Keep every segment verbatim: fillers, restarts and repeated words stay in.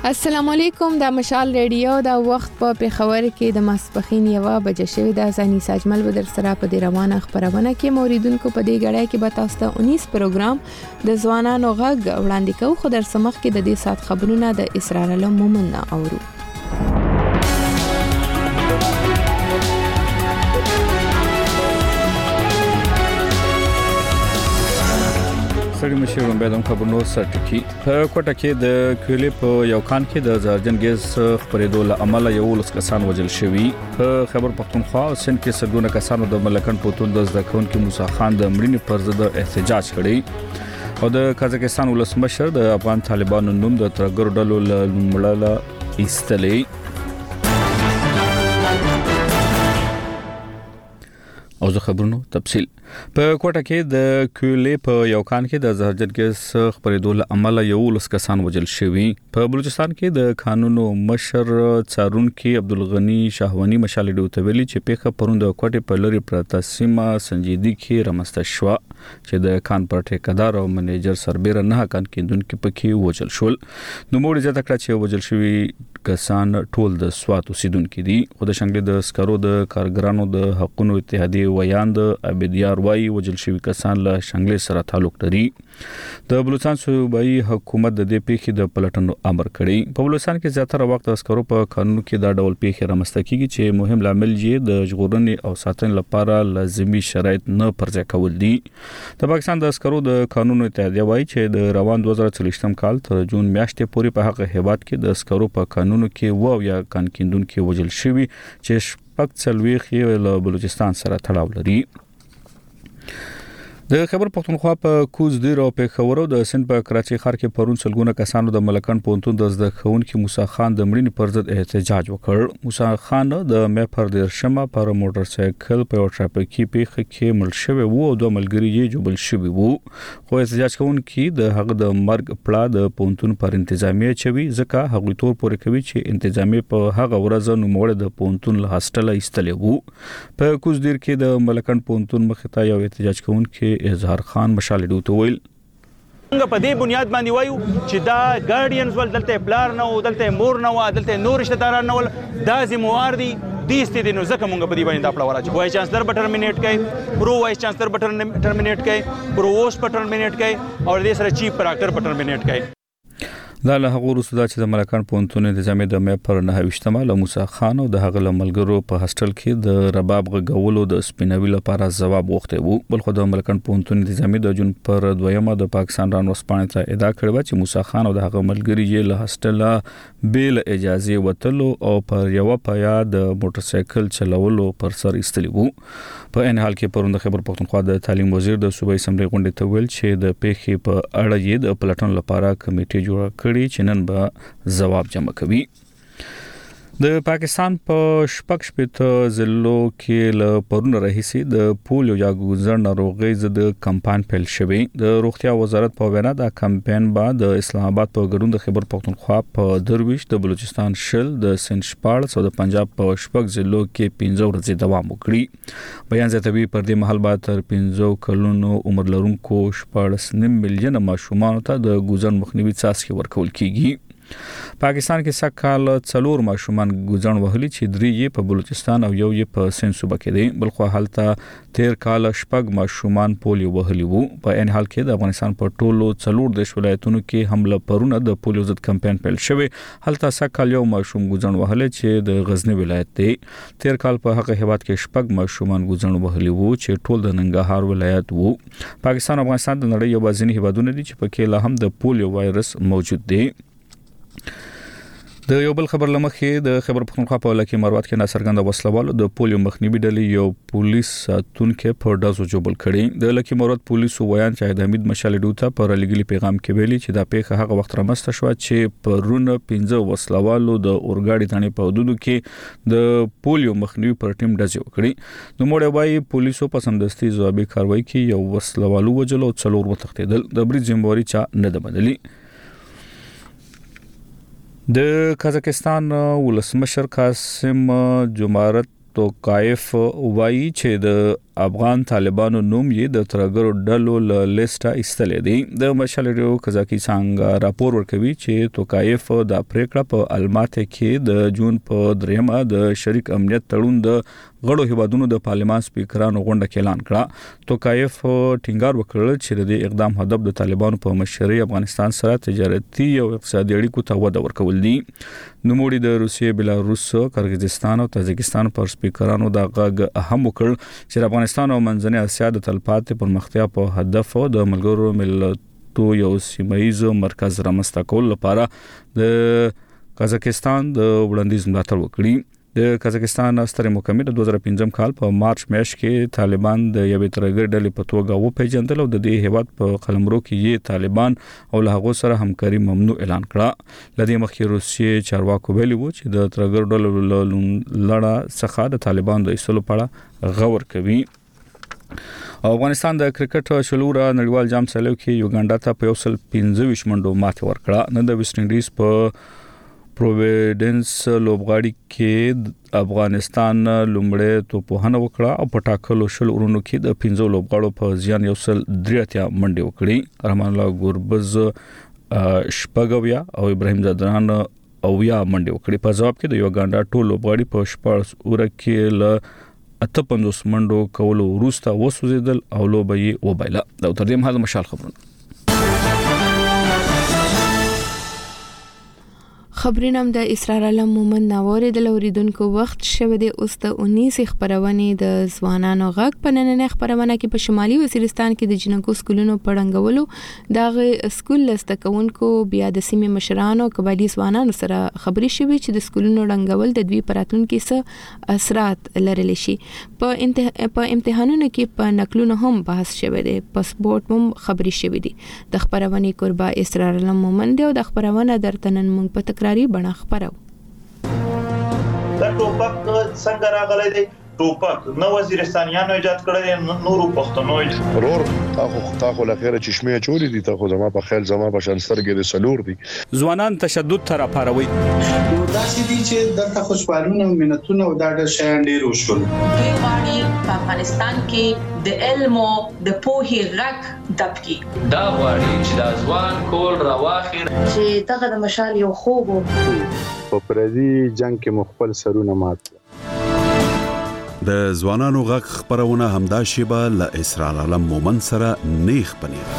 السلام علیکم. د مشال ریډیو د وخت په پیښور کې د ماسپخین یوه بجې شوې د ځاني ساجمل بدر سره په دې روانه خبرونه کې موریدونکو په دې غړای کې به تاسو ته انیس پروګرام د ځوانانو غږ وړاندې کوو. خو در سمخ کې د دې سات خبرونه د اسرار علم مومن اورو. سړي مشر باندې خبرونو سرټکی په کوټه کې د کولې په یو کان کې د زهرجن ګیس خپرېدو له امله یو لس کسان وژل شوي. په خبر پښتونخوا او سند کې سلګونه کسانو د ملکن پوتون د ځکون کې موسی خان د مړینې پر ضد احتجاج کړی او د قزاقستان ولسمشر د افغان طالبانو نوم د ترګر ډلو له لومړله ایستلې. او زه خبرونو تفصیل په کوټه کې د کولې په یو کان کې د زهرجن ګیس خپرېدو له امله یو لس کسان وژل شوي. په بلوچستان کې د قانونو مشر څارونکي عبدالغنی شاهوانی مشال ډیو ته ویلي چې پیښه پروند د کوټې په لری پرته سیمه سنجیدي کې رامسته شو چې د کان پر ټیکدار او منیجر سربېره نه کان کېندونکو پکې وژل شول. نو موږ ځکه کړه چې وژل شوي کسان ټول د سوات اوسیدونکو دي. خو د شنګلې د سکرو د کارګرانو د حقوقو اتحادیه ویاند ابدیار وای وژل شوي کسان له شنګلې سره تعلق لري. د بلوچستان صوبایي حکومت د دې پیښې د پلټنو امر کړی. په بلوچستان کې زیاتره وخت د سکرو په قانون کې دا ډول پیښې رامسته کیږي چې مهم لامل یې د ژغورنې او ساتنې لپاره لازمي شرایط نه پرځای کول دي. د پاکستان د سکرو د قانون اتحادیه وای چې د روان دوه زره څلوېښتم کال تر جون میاشتې پورې په هغه هیواد کې د سکرو په قانون کې وو یا کان کیندونکو وژل شوي چې شپږ څلوېښت یې له بلوچستان سره تړاو لري. د خبر پښتونخوا په کوز دیر او پیښور او د سند په کراچي ښار کې پرون سلګونه کسانو د ملکن پونتون د زده کوونکو موسی خان د مړینې پر ضد احتجاج وکړ. موسی خان د مې پر د شمه پر موټر سایکل په ټرافیکي پیښه کې مړ شوی وو او دوه ملګري یې جوړل شوی وو. خو احتجاج کوونکي د هغه د مرګ پړه د پونتون پر انتظامیه چوي ځکه هغه تور پورې کوي چې انتظامیه په هغه ورځ نو موړ د پونتون له هاستله ایستلې وو. په کوز دیر کې د ملکن پونتون مخته یو احتجاج کوونکي اظهار خان مشال ډیو ته ویل څنګه په دې بنیاد باندې وایو چې دا ګارډینز ول دلته پلار نه او دلته مور نه او دلته نور رشتہ داران نه ول دا ذمہوار دي دیسته دي نو ځکه مونږ په دې باندې دا پړه وراچ وایي چانسلر به ټرمینیټ کړي پرو وایي چانسلر به ټرمینیټ کړي پرووست به ټرمینیټ کړي او دې سره چیف پراکټر به ټرمینیټ کړي. دا له هغه وروسته چې د ملکان پونتون انتظامی د مې پر نه وشتمه له موسی خان او د هغه ملګرو په هاستل کې د رباب غغولو د سپینوي لپاره جواب وغوښته وو. بل خو د ملکان پونتون انتظامی د جون پر دویمه د پاکستان ران وسپانه ته ادعا کړې چې موسی خان او د هغه ملګری یې له هاستل بیل اجازه وتلو او پر یو پیا د موټر سایکل چلولو پر سر ایستلی وو. په ان حال کې پروند خبر پښتونخوا د تعلیم وزیر د صوبایي اسمبلی غونډې ته ویل چې د پیښې په اړه یې د پلټن لپاره کمیټه جوړه کړې چې نن به جواب جمع کوي. د پاکستان په شپږ شپږ ضلعو کې له پرون راهیسي د پولیو یا ګوزر ناروغي ضد کمپاین پیل شوی. د روغتیا وزارت په وینا دا کمپاین به د اسلام آباد په ګډون د خبر پښتونخوا په درویش د بلوچستان شل د سند شپاړس او د پنجاب په شپږ ضلعو کې پنځه ورځې دوام وکړي. بیان زیاتوي پر دې مهال بعد تر پنځه کلونو عمر لرونکو شپاړس نیم میلیون ماشومان ته د ګوزر مخنیوي څاڅکي ورکول کیږي. پاکستان کې سکهال څلور ماشومان ګوزن وهلي چې درې یې په بلوچستان او یو یې په سند صوبه کې دي. بل خو حالته تیر کال شپږ ماشومان پولیو وهلي وو. په ان حال کې د افغانستان په ټولو څلور د ولایتونو کې حمله پرونه د پولیو ضد کمپاین پیل شوی. حالته سکهال یو ماشوم ګوزن وهلي چې د غزنی ولایت دی. تیر کال په هغه هیواد کې شپږ ماشومان ګوزن وهلي وو چې ټول د ننګرهار ولایت وو. پاکستان او افغانستان د نړۍ یو ځینې هیوادونه دي چې پکې لا هم د پولیو وایرس موجود دی. د یو بل خبر لمخې د خبر پښتونخوا په ولایت کې مروت کې ناڅرګند وسلوالو د پولیو مخنیوي ډلې یو پولیس ساتونکو په ډزو جوړ کړي. د لکه مروت پولیسو ویان چې د حمید مشال ډوته پر لګلي پیغام کې ویلي چې دا پیښه هغه وخت رامسته شو چې پرونه پنځه وسلوالو د اورګاډي ثانې په حدودو کې د پولیو مخنیوي پر ټیم ډز وکړي. نو موږ وايي پولیسو په سمدستي ځوابي کاروایی کې یو وسلوالو وجلو څلور وتښتیدل. د بریټ زمواري چا نه د بدلی. د قزاقستان ولسمشر قاسم جومارت توکایف وایي چې د افغان طالبانو نوم یې د ترګرو ډلو له لیسټه ایستلې دی. د مشال ریډیو قزاقي څنګه راپور ورکوي چې توکایف د پریکړه په الماته کې د جون په دریمه د شریک امنیت تړون د غړو هیوادونو د پارلمان سپیکرانو غونډه کې اعلان کړه. توکایف ټینګار وکړ چې د دې اقدام هدف د طالبانو په مشرۍ افغانستان سره تجارتي او اقتصادي اړیکو ته وده ورکول دي. نوموړي د روسیې، بلاروس، قرغیزستان او تاجکستان پر سپیکرانو د غږ اهم وکړ چې افغانستان او منځنۍ اسیا د تلپاتې پرمختیا په هدف د ملګرو ملتونو یو سیمایي مرکز رامنځته کول لپاره د قزاقستان د وړاندیز ملاتړ وکړي. د قزاقستان ستر محکمې د دوه زره پنځم کال په مارچ میاشت کې طالبان د یوې ترګر ډلې په توګه وپیژندل او د دې هیواد په قلمرو کې یې طالبان او له هغو سره همکاري ممنوع اعلان کړه. لدې مخکې روسیې چارواکو ویلي وو چې د ترګر ډلو لړه څخه د طالبان د ایستلو په اړه غور کوي. افغانستان د کرکټ شلوره نړیوال جام سیالیو کې یوګانډا ته په یو سل پنځه ویشت منډو ماتې ورکړه. نن د ویسټ انډیز په پروویډنس لوبغاړي کې افغانستان لومړی توپوهنه وکړه او په ټاکلو شل ورونو کې د پنځو لوبغاړو په زیان یو سل درې اتیا منډې وکړي. رحمان الله ګوربز شپږویا او ابراهیم زدران اویا منډې وکړي. په ځواب کې د یوګانډا ټول لوبغاړي په شپږ اوره کې له اته پنځوس منډو کولو وروسته وسوځیدل او لوبه یې وبایله. دا تر دې مهال مشال خبرونه خبرونه هم د اسرار علم مومن ناوړې د لوریدونکو وخت شوه د اوس د اونیس خبرونه د ځوانانو غږ په نننې خبرونه کې په شمالي وزیرستان کې د جنکو سکولونو پړنګولو دغه سکول لستکونکو بیا د سیمې مشرانو قبایلی ځوانانو سره خبري شوي چې د سکولونو رنګول د دوی پراتونکو څخه اثرات لرل شي. په انته... په امتحانونو کې په نقلونو هم بحث شوه دی. په سپورت هم خبري شوي دي. د خبرونه قربا اسرار علم مومن دی او د خبرونه درتنن مونږ په تکراری بڼه خبرو. دا ټوپک څنګه راغلی دی؟ ټوپک نو وزیرستانیانو ایجاد کړی دی، نورو پښتنو ورور تاسو تاسو لخيره چشمه چولې دي، تاسو زما په خیال زما په شانسترګې د سلور دي. ځوانان تشدد تر پاروي دا چې دي چې د خوشحالونه مينتونه او دا د شان ډیر وشول. دوی غواړي په افغانستان کې د علم او د پوهې غږ دبکي. دا غواړي چې د ځوان کول راواخیر چې دغه د مشال یو خوب په پردي جنگ کې مخبل سرونه مات. د ځوانانو غږ خبرونه همدا شیبه ل اسرار علم مومن سره نیخ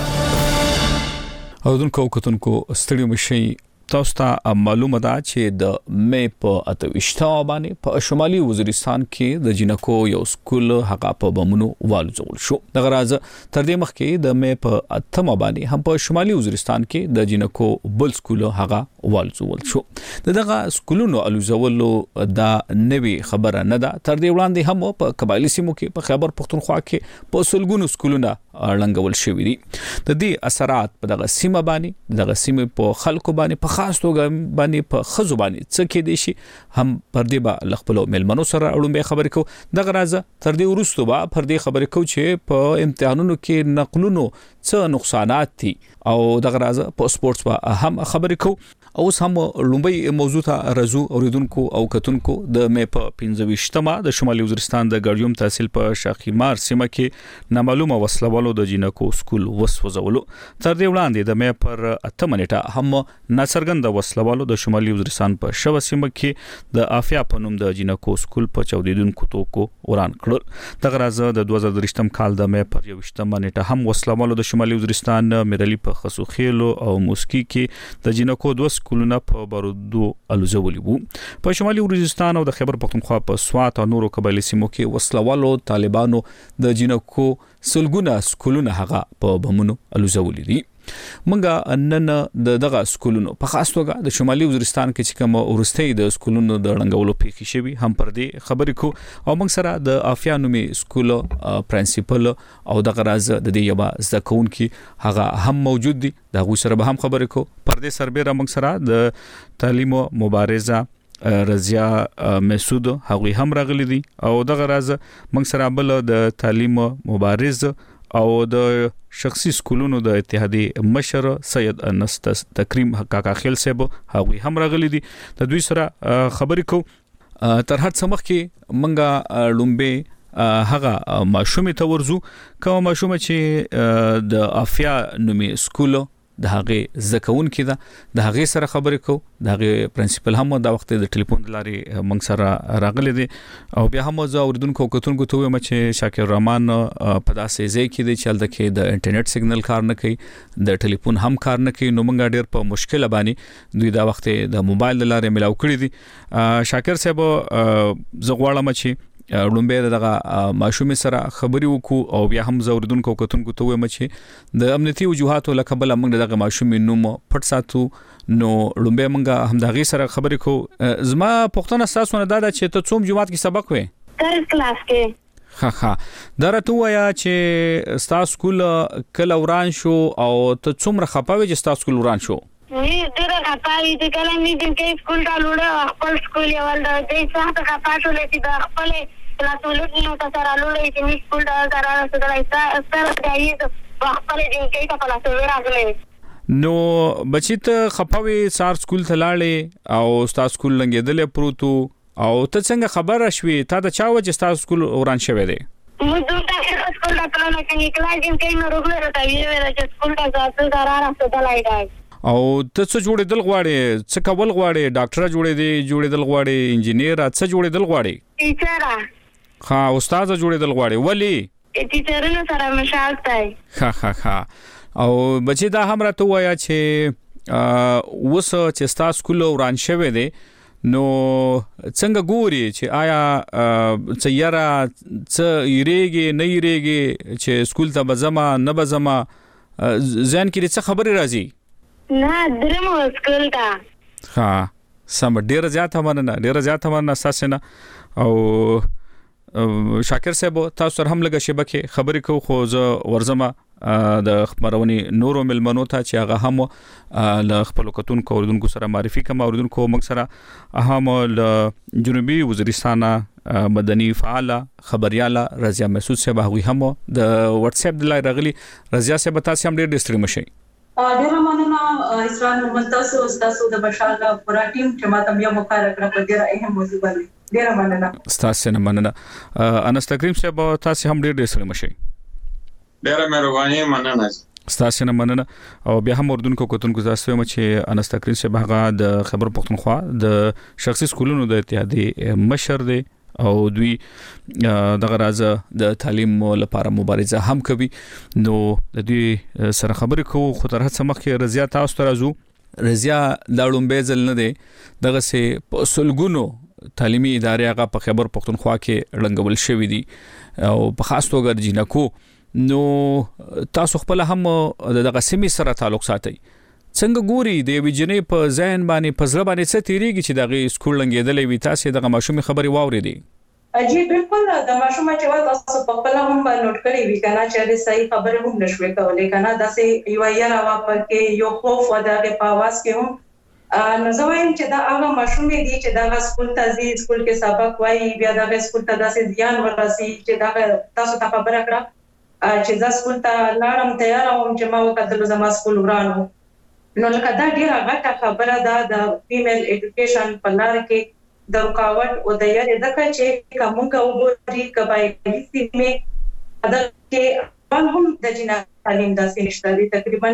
پنیر. او دونکو کتونکو ستړي مشي تاسو ته معلومه ده چې د مې په اتويشتا باندې په شمالي وزیرستان کې د جنکو یو سکول هغه په بمونو والوزول شو. دغه راز تر دې مخکې د مې په اتمه باندې هم په شمالي وزیرستان کې د جنکو بل سکول هغه والوزول شو. دغه سکولونو الوزولو دا نوي خبره نه ده. تر دې وړاندې هم په قبایلی سیمو کې په خیبر پختونخوا کې په سلګونو سکولونه لنګول شوی دي. د دې اثرات په دغه سیمه باندې دغه سیمه په خلکو باندې په خاص توګه باندې په خزو باندې څه کې دي شي هم پر دې با لخپلو ملمنو سره اړوم به خبرې کو. دغه راز تر دې ورستو با پر دې خبرې کو چې په امتحانونو کې نقلونو څه نقصانات دي او دغه راز په سپورتس با هم خبرې کو. اوس هم لومبي موضوع ته رزو اوریدونکو او کتونکو د مې په پنځه ویشتمه د شمالي وزیرستان د ګړیوم تحصیل په شاخیمار سیمه کې نامعلومه وسلوالو د جنکو سکول وسوځولو. تر دې وړاندې د مې پر اتمه نیټه هم ناڅرګند وسلوالو د شمالي وزیرستان په شوه سیمه کې د افیا په نوم د جنکو سکول په چودیدونکو توکو وران کړل. دغه راز د دوه زره درشتم کال د مې پر یوشتمه نیټه هم وسلوالو د شمالي وزیرستان مرلی په خسوخیلو او موسکی کې د جنکو دوه کولونه په بارودو الوزولي وو. په شمالي وزیرستان او د خیبر پختونخوا په سوات او نورو قبایلی سیمو کې وسلوالو طالبانو د جنکو سلګونه سکولونه هغه په بمونو الوزولي دي. منګه نن د دغه سکولونو په خاص توګه د شمالي وزیرستان کې چې کوم ورستۍ د سکولونو د رنګولو پیښې شوي هم پر دې خبرې کو او موږ سره د افیا نومي سکول پرنسپل او دغه راز د دې یو زده کوونکي هغه هم موجود دي. دا غو سره به هم خبرې کو. پر دې سربېره موږ سره د تعلیم مبارزه رضیا مسعود هغوی هم راغلي دي او دغه راز موږ سره بل د تعلیم مبارز او د شخصي سکولونو د اتحادیې مشر سید انس تکریم کاکا خیل صاحب هغوی هم راغلي دي. د دوی سره خبرې کو. تر هر څه مخکې منګه لومبه هغه ماشومه ته ورزو کوم ماشومه چې د افیا نومي سکول د هغه زکون کې ده د هغه سره خبرې کو د هغه پرنسپل هم د وخت د ټلیفون لارې موږ سره راغلي دي او بیا هم زه اوریدونکو کتونکو ته وایم چې شاکر رحمان په داسې ځای کې دی چې د د انټرنیټ سیګنل کار نه کوي د ټلیفون هم کار نه کوي نو موږ ډېر په مشکل باندې دوی دا وخت د موبایل لارې ملاو کړی دي شاکر صاحب زه غواړم چې لومبه دغه ماشومه سره خبري وکړو او بیا هم زوردونکو کتونکو ته وایم چې د امنیتي وجوهاتو لکه بل موږ دغه ماشومه نوم پټ ساتو نو لومبه موږ هم دغه سره خبري کو زما پښتنه تاسو نه دا چې ته څوم جماعت کې سبق وې تر کلاس کې ها ها درته وایا چې ستا سکول کله وران شو او ته څومره خپاوي چې ستا سکول وران شو نه ډېر خپاوي چې کله مې د کې سکول ته لوړ خپل سکول یې ول د دې څخه خپاټو لې چې د خپل کلاسولو نو تاسو را لوړې چې مې سکول ته قرار سره سره دایي په خپل دې کې ته کلاسولو راغلې نو بچی ته خپاوي سار سکول ته لاړې او ستا سکول لنګېدل پروتو او ته څنګه خبر شوي تا د چا وجه ستا سکول وران شوی دی مو دوه سکول ته پلان کې کلاس کې نو روغله راځي چې سکول ته ځاتل قرار سره دلای او ته څه جوړېدل غواړې څه کول غواړې ډاکټر جوړېدې جوړېدل غواړې انجینیر څه جوړېدل غواړې ټیچر ها استاد جوړېدل غواړې ولی ټیچرونو سره مشال تای ها ها ها او بچی دا هم راته وایا چې وس چې ستا سکول وران شوی دی نو څنګه ګوري چې آیا څه یاره څه یریږي نه یریږي چې سکول ته بزما نه بزما ځان کې څه خبرې راځي نه درمو سکول ته ها سم ډیر زیات مننه ډیر زیات مننه اساسه نه او شاکر صاحب تاسو سره هم لګه شبکه خبرې کو خو زه ورزمه د خبرونی نورو ملمنو ته چې هغه هم ل خپل کتونکو اوردونکو سره معرفي کوم اوردونکو موږ سره هم ل جنوبي وزیرستان مدني فعال خبرياله رضیا مسعود صاحب هغه هم د واتس اپ د لای رغلی رضیا صاحب تاسو هم ډیر ډیسټری مشي ډیر مننه اسران محمد تاسو تاسو د بشار پورا ټیم چې ماته بیا مقرره کړ په ډیر اهم موضوع باندې ډیر مننه تاسو نه مننه انس تکریم صاحب تاسو هم ډیر ډیسټری مشي ډیر مهرباني مننه تاسو نه مننه او بیا هم اردوونکو کوتونکو تاسو هم چې انس تکریم صاحب هغه د خبر پښتونخوا د شخصي سکولونو د اتحادیې مشر دی او دوی دغه راځه د تعلیم لپاره مبارزه هم کوي نو د دې سره خبرې کوو خو تر هڅه مخکې رضیا تاسو ته راځو رضیا دا لومبه ځل نه دی دغه سه په سلګونو تعلیمي ادارې هغه په خبر پښتونخوا کې لنګول شوې دي او په خاص توګه د جنکو نو تاسو خپل هم دغه سیمې سره تعلق ساتي څنګه ګوري د ویجنې په ذهن باندې پزړه باندې څه تیریږي چې دغه سکول لنګېدلې وي تاسو دغه ماشومې خبري واورېدي اجي بالکل د ماشومه چې وا تاسو په خپل هم نوٹ کړی وی کنه چې د صحیح خبره هم نشوي کولای کنه داسې یو یا راو پر کې یو خوف و دغه په आवाज کې هم نو زویم چې دا هغه ماشومې دي چې دا سکول ته ځي سکول کې سبق وایي بیا دا سکول ته داسې ځان ورسي چې دا تاسو ته خبره کړه چې دا سکول ته لاړم تیار وم چې ما وکړل زما سکول ورانو نو لکه دا ډیره غټه خبره ده د فیمیل ایډوکیشن په لار کې د رکاوټ او د یاري دغه چې کومه وګوري کبایي سیمه دا کې هم د جنا تعلیم داسې نشته دي تقریبا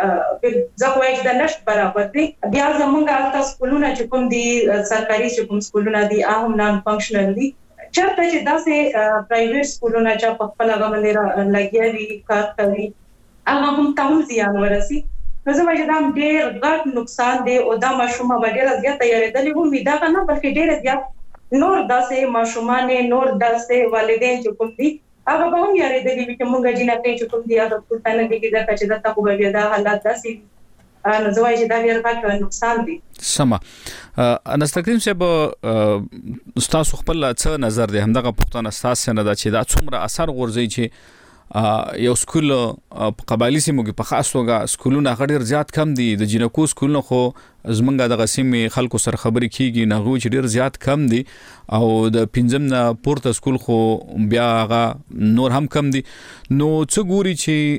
ځکه چې د نشټ برابر دي بیا زمونږ تاسو سکولونه چې کوم دي سرکاري چې کوم سکولونه دي هغه نان فنکشنل دي چېرته چې داسې پرایویټ سکولونه چې په خپل هغه باندې لګیاري کار کوي هغه هم تاسو زیان ورسي نو زه وایم دا ډېر غټ نقصان دی او دا ماشومه ډېر زیات تیارېدلې وو دا نه بلکې ډېر زیات نور داسې ماشومان نور داسې والدین چې کوم دي هغه به هم یارېدلې چې مونږ جنې چې کوم دي هغه ټول نه دي چې دا چې دا تاسو به دا حالات داسې نو زه وایم دا ډېر غټ نقصان دی سما انس تکریم صاحب تاسو خپل څه نظر دی همدغه پښتون اساس نه دا چې دا څومره اثر غورځي چې یو سکول په قبایلی سیمو کې په خاص توګه سکولونه غډیر زیات کم دي د جنکو سکولونه خو زمونږ د غسیمې خلکو سره خبرې کیږي نه غو چې ډیر زیات کم دي او د پنځم نه پورته سکول خو بیا هغه نور هم کم دي نو څه ګوري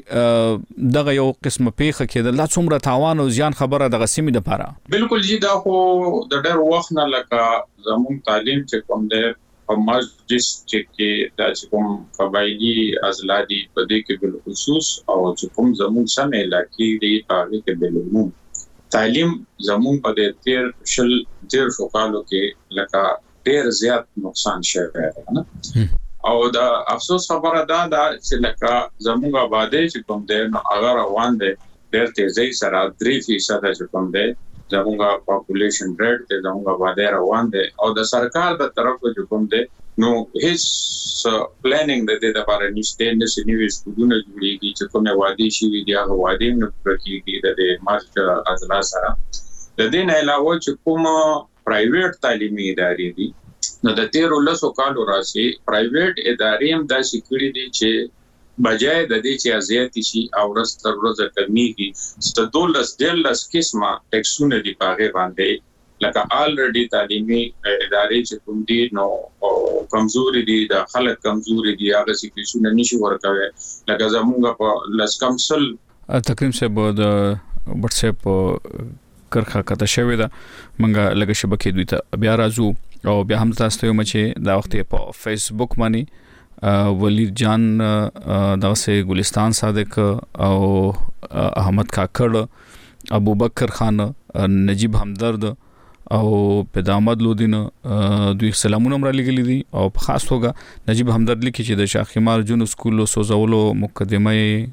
چې دغه یو قسمه پیخه کې د لا څومره تاوان او زیان خبره د غسیمې لپاره بالکل جی دا خو د ډېر وخت نه لکه زموږ تعلیم چې کوم دی په مسجد چې د کوم قبایلی ازلادي په دې کې بل خصوص او چې کوم زموږ سم علاقې دی هغه کې بل عموم تعلیم زموږ په دې تیر شل تیر شوکالو کې لکه ډیر زیات نقصان شوی دی نه او دا افسوس خبره ده دا چې لکه زموږ آبادی چې کوم دی نو هغه روان دی ډیر تیزی سره درې فیصد چې کوم دی زموږ پاپولیشن ریټ ته زموږ آبادی روان دی او د سرکار د طرفه چې کوم دی نو هیڅ پلانینګ د دې لپاره نشته نه سنوي سکولونه جوړیږي چې کومه وادي شي دی هغه وادي نه پرکېږي د ماستر ازلا سره د دې نه علاوه چې کوم پرایویټ تعلیمي ادارې دي نو د تیرو لسو کالو راسي پرایویټ ادارې هم دا سکیورټي دي چې بجای د دې چې ازیات شي او ورځ تر ورځې کمیږي ستدولس دلس قسمه ټیکسونه دي پاغه باندې لکه الریډي تعلیمي ادارې چې کوم دي نو کمزوري دي د خلک کمزوري دي هغه سکیورټي نشي ورکوي لکه زموږ په لاس کمسل تقریم صاحب د واتس اپ کرخه کته شوی دا منګه لګه شبکې دوی ته بیا راځو او بیا هم تاسو ته مچې دا وخت په فیسبوک باندې ولید جان دغه ګلستان صادق او احمد کاکړ ابو بکر خان نجیب همدرد او پدامد لودین دوی سلامونه مر لګلی دي او په خاص توګه نجیب همدرد لیکي چې د شاه خمار جون سکول سوزولو مقدمه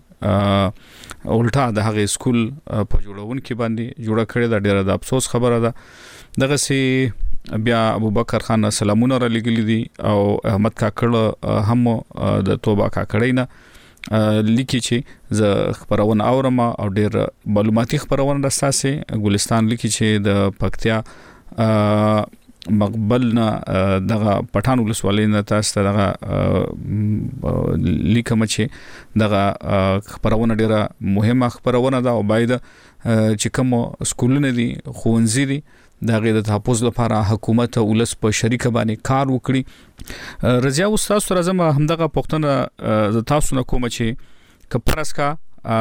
الټا د هغه سکول په جوړون کې باندې جوړه کړې ده ډیره د افسوس خبره ده دغه سي بیا ابو بکر خان سلامونه را لګلی دي او احمد کاکړ هم د توبه کاکړینا لیکي چې ز خبرونه اورم او ډیر معلوماتي خبرونه راستاسه ګلستان لیکي چې د پکتیا مقبلنا دغه پټان ولسوالۍ نه تاسو دغه لیکم چې دغه خبرونه ډیره مهمه خبرونه ده او باید چې کوم سکولونه دي خوونځي دي دا غیر د تحفظ لپاره حکومت او ولس په شریک باندې کار وکړي رضیا استاد سره زما همدغه پښتنه د تاسو نه کوم چې کپرس کا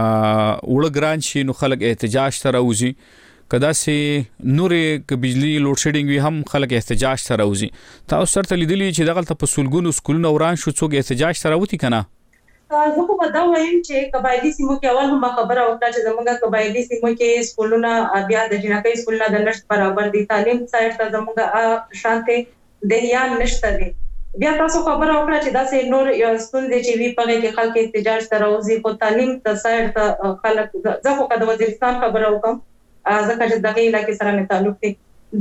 وړ ګران شي نو خلک احتجاج تر اوزي کدا سي نورې ک بجلی لوډ شیډینګ وی هم خلک احتجاج تر اوزي تاسو سره لیدلی چې دغه په سولګونو سکولونو وران شو څوک احتجاج تر اوتی کنه زه خو دا وایم چې قبایلی سیمو کې اول هم خبره وکړه چې زموږ قبایلی سیمو کې سکولونه بیا د جنکۍ سکولونه د نشټ برابر دي تعلیم سایت ته زموږ شانته دهیان نشته دي بیا تاسو خبره وکړه چې دا سه نور یو ستوندې چې وی په کې خلک احتجاج تر اوزي په تعلیم ته سایت ته خلک زه خو د وزیرستان خبره وکم ځکه چې دغه علاقې سره مې تعلق دی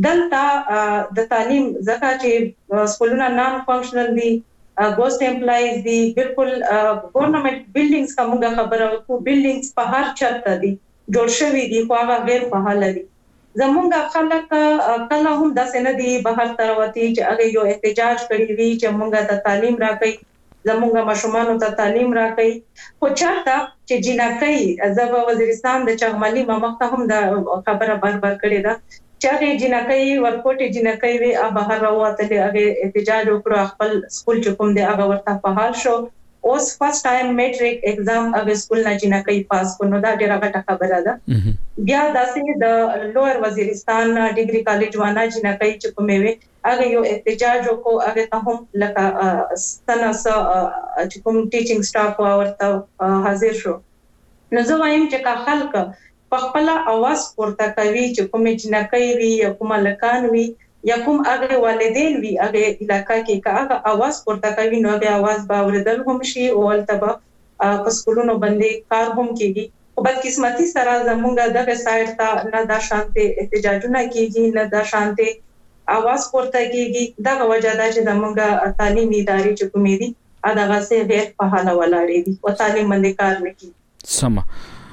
دلته د تعلیم ځکه چې سکولونه نان فنکشنل دي ګوست امپلایز دي بالکل ګورنمنت بلډینګز کومه خبره کو بلډینګز په هر چرته دي جوړ شوی دي خو هغه غیر فعال دي زمونږ خلک کله هم د سندي بهر تروتی چې هغه یو احتجاج کړی وی چې مونږه ته تعلیم راکړي زمونږ ماشومان ته تعلیم راکړي خو چرته چې جنکۍ زبا وزیرستان د چغمالي مامخته هم د خبره بار بار کړی دا چې جنکۍ ورکوټي جنکۍ وی بهر راوته هغه احتجاج وکړو خپل سکول چې کوم دی هغه ورته فعال شو اوس فرست ټایم میټریک ایگزام هغه سکول نه جنکۍ پاس کړو دا ډیره غټه خبره ده بیا داسې د لوئر وزیرستان ډیګري کالج وانا جنکۍ چې کومه وی هغه یو احتجاج وکړو هغه ته هم لکه ستنس چې کوم ټیچینګ سټاف ورته حاضر شو نو زه وایم چې کا خلک په خپل اواز پورته کوي چې کومه جنکۍ وی یا کومه لکان وی یا کوم هغه والدین وی هغه علاقہ کې کا هغه اواز پورته کوي نو هغه اواز باوردل هم شي او التبا په سکولونو باندې کار هم کیږي او بد قسمتي سره زمونږ دغه سایت ته نه د شانته احتجاجونه کیږي نه د شانته اواز پورته کیږي دا وجه ده چې زمونږ تعلیمي ادارې چې کومې دي هغه سه غیر فعال ولاړې دي او تعلیم باندې کار نه کوي سم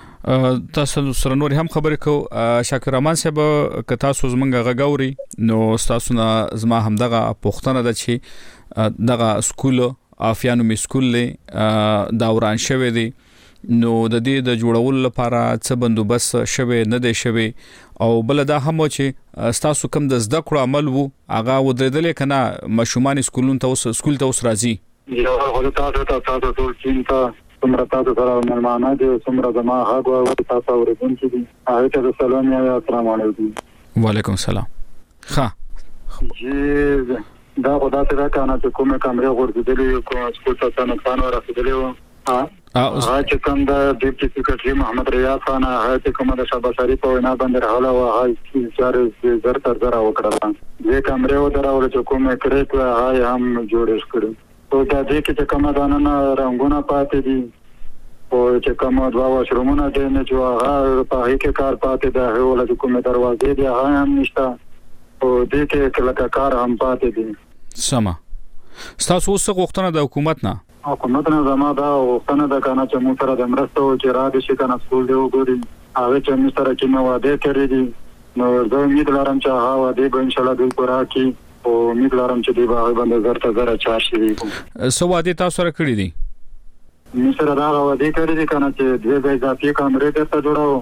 تاسو سره نور هم خبرې کو شاکر رحمان صاحب ک تاسو زمونږ غاوري نو تاسو نه زما هم دغه پښتنه د چی دغه سکول افیانو می سکول له دوران شوه دي نو د دې د جوړول لپاره څه بندوبست شوه نه دی شوه او بل دا هم چې تاسو کوم د زده کړو عمل وو هغه ودرېدل کنه مشومان سکولون ته سکول ته اوس راځي یو ورته تاسو ته تاسو ټول چینتا څومره تاسو سره مېلمانه دي څومره زما حق او تاسو ورته دي هغه ته سلام یا السلام علیکم وعلیکم السلام ها جی دا خدا ته دا کنه چې کومه کمرې ورغړېدلې کوم سکول ته نقصان ورسېدلی و ها هغه چې کوم د ډیپټي سکرټري محمد ریاض خان هغه چې کوم د شاباساري په وینا باندې راغله او هغه چې زر تر زر وکړه دې کمرې و دراول چې کومه کړې کړه هغه هم جوړ کړو او دا دې کې کومه دانه رنگونه پاتې دي او چې کومه دوا واشرومونه دي نه چې هغه په هغه کې کار پاتې ده هغه ول چې کومه دروازې دي هغه هم نشته او دې کې کله کار هم پاتې دي سما تاسو اوس غوښتنه د حکومت نه حکومت نه زما دا غوښتنه ده کنه چې موږ سره د مرستو چې را دي شي کنه سکول دی وګوري هغه چې موږ سره کې نو واده کړی دي نو زه امید لرم چې هغه واده به ان شاء الله دوی پورا کړي او امید لرم چې دوی به باندې زرته زره چار شي سو واده تاسو سره کړی دي موږ سره دا واده کړی دي کنه چې دوی به اضافي کمرې درته جوړاو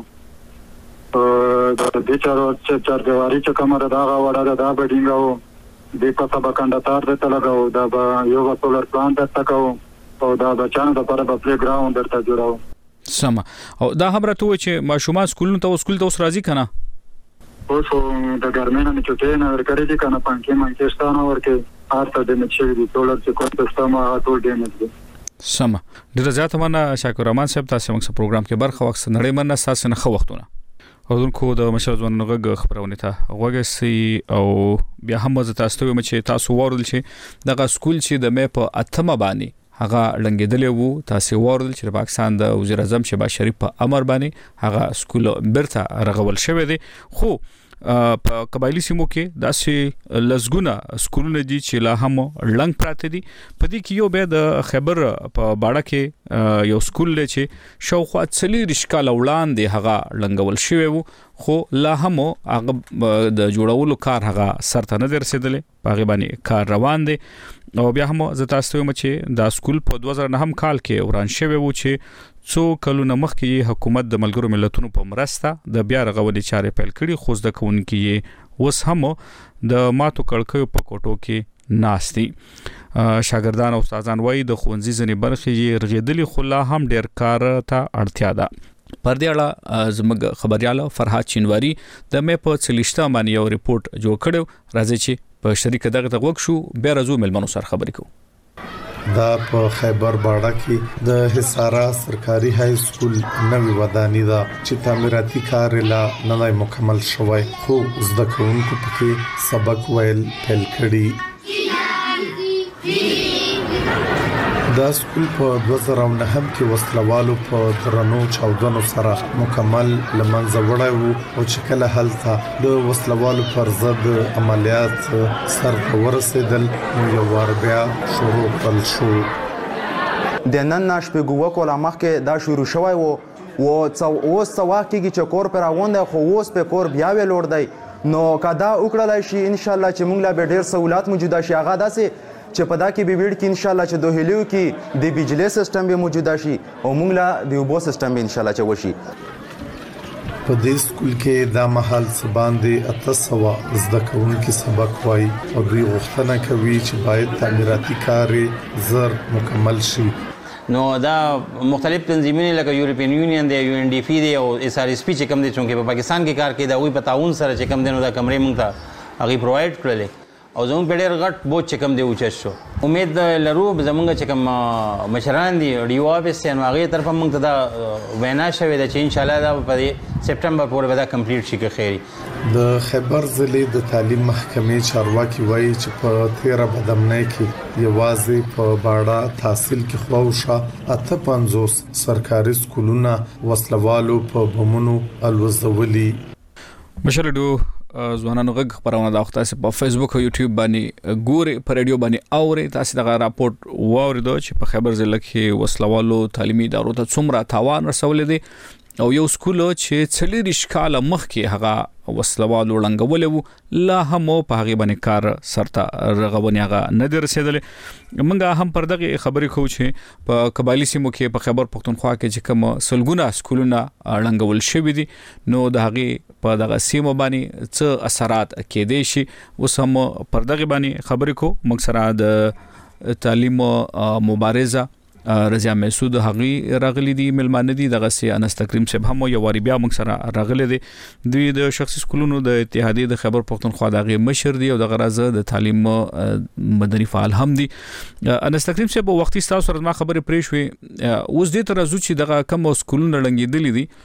د دې چارو چې چار دیواري چې کمره دا غوړه دا بډینګاو د پتا بکنداتار ته لګاو دا یو سولر پلانټ درته کوو او دا بچانو د لپاره په پلی ګراوند درته جوړاو سم او دا خبره ته چې ماشومان سکولونو ته سکول ته اوس راځي کنه اوس د ګرمینه نه چټې نه ورکړې دي کنه پانکې مانکې ستانه ورکې ارته د مچې دي ټولر چې کوم سیستم ټول ډیمیج دي سم ډیر زیات مننه شاکر رحمان صاحب تاسو موږ په پروګرام کې برخه وخت نړۍ مننه تاسو نه خو وختونه اودونکو د مشر ځوان نغږ خبرونه ته وګسي او بیا هم زه تاسو ته چې تاسو ورول چې دغه سکول چې د مې په اتمه باندې هغه لنګیدلې وو تاسو ورول چې پاکستان د وزیر اعظم شهباز شریف په امر باندې هغه سکول برته رغول شوی دی خو په قبایلی سیمو کې داسې لزګونه سکولونه دي چې لا هم لنګ پراته دي په دې کې یو به د خبر په باړه کې یو سکول دی چې شاوخوا څلور اشکال وړاندې هغه لنګول شوی وو خو لا هم هغه د جوړولو کار هغه سرته نه رسیدلی په باندې کار روان دی او بیا هم زه تاسو ته چې دا سکول په دوه زره نه کال کې وران شوی وو چې څو کلونه مخکې حکومت د ملګرو ملتونو په مرسته د بیا رغولې چارې پیل کړي خو د کوونکې وس هم د ماتو کړکیو په کوټو کې ناشتي شاګردان او استادان وایي د خوندزي ځنې برخې رغېدلې خو لا هم ډېر کار ته اړتیا ده پر دې اړه زموږ خبريال فرحات چینواری د مې په چلیشته باندې یو ریپورت جوړ کړو راځي چې په شریک دغه تغوک شو بیا راځو ملمنو سره خبرې کوو دا په خیبر باړه کې د حصارا سرکاري های سکول نوې ودانۍ ده چې تعمیراتي کار لا نه مکمل شوی خو زده کوونکو پکې سبق ویل پیل کړي دا سکول په دوه زره نه کې وسلوالو په درنو چاودنو سره مکمل لمنځه وړای وو او چې کله هلته د وسلوالو پر ضد عملیات سر ورسېدل نو یو ور بیا شروع کول شو د نن ناشپګو وکول مخکې دا شروع شوی وو او څو اوس څو وختګي چې کور پر راوند خو اوس په کور بیا ویل ور دی نو کدا وکړلای شي ان شاء الله چې موږ لا به ډیر سہولات موجوده شي هغه داسې چې په دا کې به ویډ کې ان شاء الله چې دوه هلیو کې د بجلی سیستم به موجوده شي او موږ لا د اوبو سیستم به ان شاء الله چې وشي په دې سکول کې دا محل سباندې اتسوا زده کوونکي سبق وای او دوی غوښتنه کوي چې باید تعمیراتي کار زر مکمل شي نو دا مختلف تنظیمونه لکه یورپین یونین دی یو ان ډی پی دی او اس ار اس پی چې کوم دي چې په پاکستان کې کار کوي دا وی په تعاون سره چې کوم دي نو دا کمرې موږ ته هغه پرووایډ کړل او زموږ په ډېر غټ بوج چې کوم دی اوچت شو امید لرو زموږ چې کوم مشران دي ډیو افیس نو هغه طرف موږ ته دا وینا شوې ده چې ان شاء الله دا په سپټمبر پورې به دا کمپلیټ شي که خیری د خیبر ضلع د تعلیم محکمې چارواکي وایي چې په تیره بدمنۍ کې یوازې په باړه تحصیل کې خواوشه اته پنځوس سرکاري سکولونه وسلوالو په بمونو الوزولي مشرډو ځوانانو غږ خبرونه د وخت په فیسبوک او یوټیوب باندې ګوري په رادیو باندې اوري تاسو دغه راپورټ واوریدو چې په خیبر ضلع کې وسلوالو تعلیمي ادارو ته څومره تاوان رسولې دي او یو سکول چې څلور اشکال مخکې هغه وسلوالو لنګولې وو لا هم په هغه باندې کار سرته رغونی هغه نه درسېدل منګه هم پر دغه خبرې خو چې په قبایلی سیمو کې په خیبر پختونخوا کې چې کوم سلګونه سکولونه لنګول شوی دي نو د هغه په دغه سیمو باندې څه اثرات کېدې شي اوس هم پر دغه باندې خبرې کو مقصد د تعلیم مبارزه رضا مسعود هغي راغلي دي ملمانه دي دغه سي انس تکریم صاحب هم یو واری بیا موږ سره راغلي دي دوی د شخصي سکولونو د اتحادیه د خبر پښتونخوا دغه مشر دی او دغه راز د تعلیم مدني فعال هم دي. انس تکریم صاحب وختي تاسو سره ما خبره پرې شوې اوس دې تر ازو چې دغه کم سکولونو لنګېدلې دي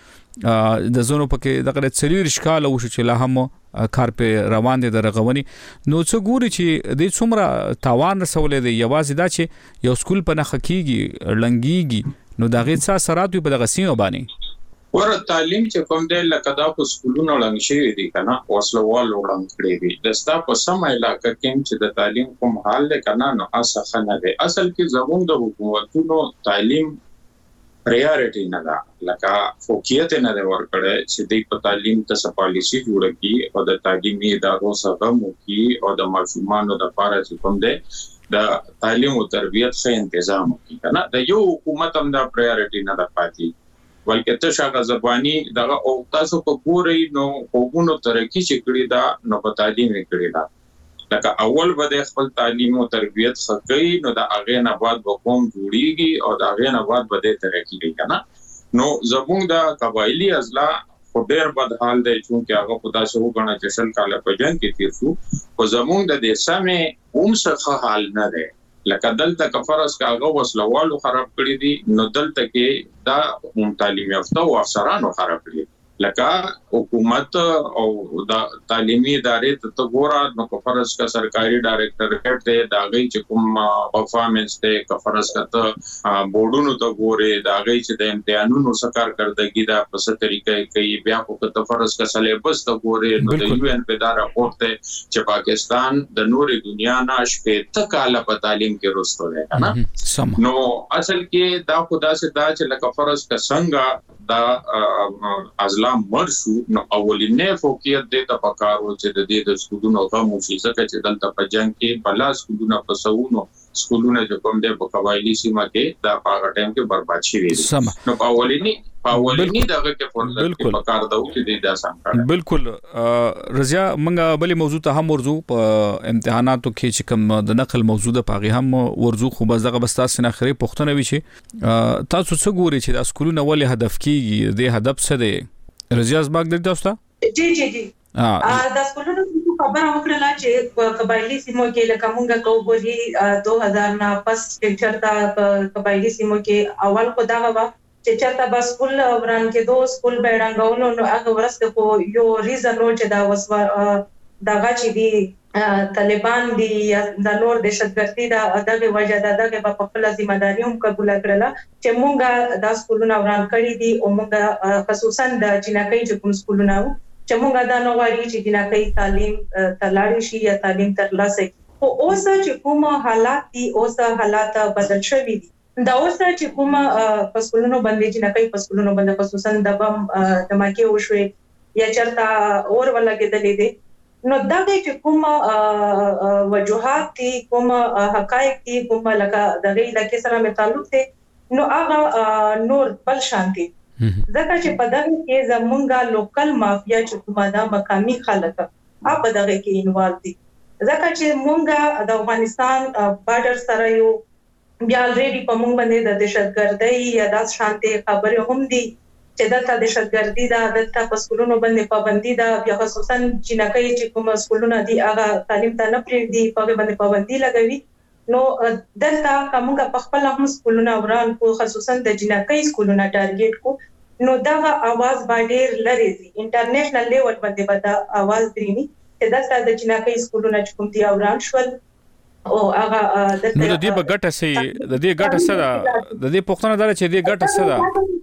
د زونو پکې دغه څلور اشکال او چې لا هم کار په روان دي درغونی نو څو ګوري چې د څومره تاوان رسولې دی یوازې دا چې یو سکول په نخ کېږي لنګيږي نو دغه څه اثرات په دغه سیمه باندې ور تعلیم چې کوم دی لکه دا په سکولونو لنګ شي دي کنه وسلوال وړاندې کړی دي د ستا په سم علاقې کې چې د تعلیم کوم حال له کنه نو اساسه نه دی اصل کې زموږ د حکومتونو تعلیم پریارټی نه ده لکه فوکیت نه ده ورکړه چې د په تعلیم ته څه پالیسی جوړ کړي او د تعلیمي ادارو سره مو کې او د ماشومانو د لپاره چې کوم ده د تعلیم او تربیت ښه تنظیم وکړي کنه د یو حکومت هم د پریارټی نه ده پاتې بلکې ته شاګه زبانی دغه او تاسو په پوری نو قومونو ترقی چې کړی دا نو په تعلیم کړی دا لکه اول به خپل تعلیم او تربیت خکې نو د اغه نه بعد به قوم جوړیږي او د اغه نه بعد به ترقی کوي کنه نو زموږ د قبایلی ازلا په ډېر بد حال دی چې هغه په تاسو وګڼه چې شل کاله په جنگ کې تیر شو او زموږ د دې سمې اوم څخه حال نه دی لکه دلته کفرس کاغه وسلوالو خراب کړی دي نو دلته کې دا تعلیم یافته او افسرانو خراب کړی لکه حکومت او د تعلیمي ادارې ته ګورا نو کفرس کا سرکاري ډایریکټریټ ته دا غي چې کوم پرفارمنس ته کفرس کا ته بورډونو ته ګوري دا غي چې د امتحانونو سکار کړدګي دا په ست طریقې کوي بیا په کفرس کا سلیبس ته ګوري نو د یو ان په دا راپورټ ته چې پاکستان د نوري دنیا نه شپې ته کاله په تعلیم کې رسول دی کنه نو اصل کې دا خدا سے دا چې لکه فرض کا څنګه دا ازلا مرشو نو اولینه فوقیت د تپکارو چې د دې د سکولونو غو موسیقه چې دلته په جنگ کې بلا سکولونو په سونو سکولونه چې کوم د قبایلی سیمه کې دا په ټیم کې برباد شي وي نو په اولینی په اولینی دغه کې فرصت کې پکار دا چې د داسم کړه بالکل رضا منګه بلې موضوع ته هم ورزو په امتحاناتو کې چې کوم د نقل موضوع د پاغي هم ورزو خو بس دغه بستا سن اخري پښتنه وي چې تاسو څه ګوري چې د سکولونو ولې هدف کیږي د هدف څه دی رضا زباق د تاسو جی جی جی ا د سکولونو خبره وکړه چې په قبایلی سیمو کې لکه مونږه کوبري دو هزار نه پس چې چرته په قبایلی سیمو کې اول خو دا و چې چرته بس سکول وران کې دو سکول بیرنګونو نو هغه ورسته کو یو ریزن نو چې دا وسو دغه چې دی طالبان دي یا د نور دهشتګردي دا دغه وجه دا دغه په خپل ځمېداري هم قبول کړله چې مونږه د سکولونو وران کړی دي او مونږه خصوصا د جنکۍ چې کوم سکولونه چې مونږه دا نو غواړي چې جنکۍ تعلیم تلاړي شي یا تعلیم ترلاسه کړي او اوس چې کوم حالات دي اوس حالات بدل شوي دي دا اوس چې کوم پسکولونو باندې جنکۍ پسکولونو باندې خصوصا د بم دماکي وشوي یا چرته اور ولګېدلې دي نو دا چې کوم وجوهات دي کوم حقایق دي کوم لکه د غي د کې سره تعلق دي نو هغه نور بل شانتي ځکه چې په دغه کې زمونږه لوکل مافیا چې کومه دا مقامي خلک اپ دغه کې انوالو دي ځکه چې مونږه د افغانستان بارډر سره یو بیا الریډي په مونږ باندې د دهشتګردۍ یا د شانتي خبره هم دي چې د دهشتګردۍ د د پسکولونو باندې پابندي دا بیا خصوصا جنکۍ چې کوم سکولونه دي هغه تعلیم ته نه پریږدي په باندې پابندي لګوي نو دلته کومه په خپل هم سکولونه وران کو خصوصا د جنکۍ سکولونه ټارګټ کو نو دا आवाज باندې لري انټرنیشنل لیول باندې به دا आवाज درینی چې دلته د جنکۍ سکولونه چې کوم دي وران شول او هغه د دې په ګټه سي د دې ګټه سره د دې پښتنه دره چې دې ګټه سره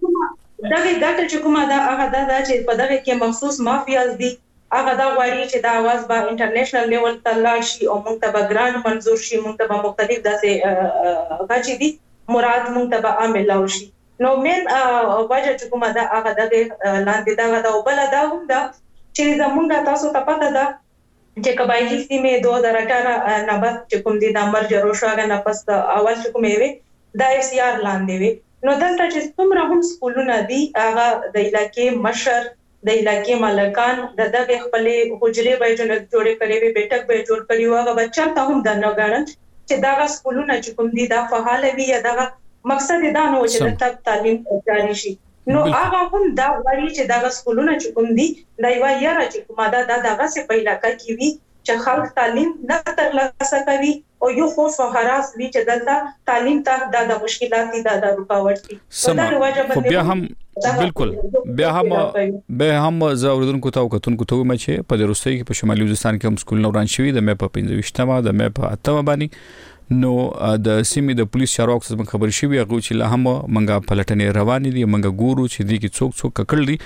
دغه ګټه چې کومه دا هغه دا چې په دغه کې مخصوص مافیاز دي هغه دا غواړي چې دا आवाज به انټرنیشنل لیول ته لاړ شي او موږ ته به ګران منزور شي موږ ته به مختلف داسې غاچي دي مراد موږ ته به عامل لاو شي نو من وجه چې کومه دا هغه دغه لاندې دا دا بل دا هم دا چې زمونږ تاسو ته پته ده چې قبایلی سیمه دو هزار اٹھارہ نه بعد چې کوم دي د امر جروشاګه نه پس اول چې کومې وي د اف سی آر لاندې وي نو دلته چې څومره هم سکولونه دي هغه د علاقې مشر د علاقې مالکان د دغه خپل حجرې به جوړې کړې وي بیٹک به جوړ کړی و هغه بچا ته هم د نه غاڼ چې دا سکولونه چې کوم دي دا فعال وي یا دا مقصد دا نو چې د تک تعلیم جاری شي. نو هغه هم دا وایي چې دا سکولونه چې کوم دي دا یو یاره چې کومه دا دغه څه په علاقې کې وي چې خلک تعلیم نه ترلاسه کوي او یو خوف او هراس وي چې دلته تعلیم ته د مشکلات دي د رکاوټ دي. خو بیا هم بالکل بیا هم به هم زوردونکو ته وکتونکو ته مې چې په دروستۍ کې په شمالي وزستان کې هم سکول نوران شوی د مې په پنځه د مې په اتمه باندې نو د سیمې د پولیس چارواکو څخه خبر شوی هغه چې لا هم منګه پلټنې روانې دي منګه ګورو چې دي کې څوک څوک ککړ دي.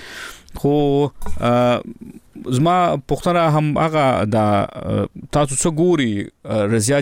خو زما پښتنه هم هغه د تاسو څو ګوري رضیا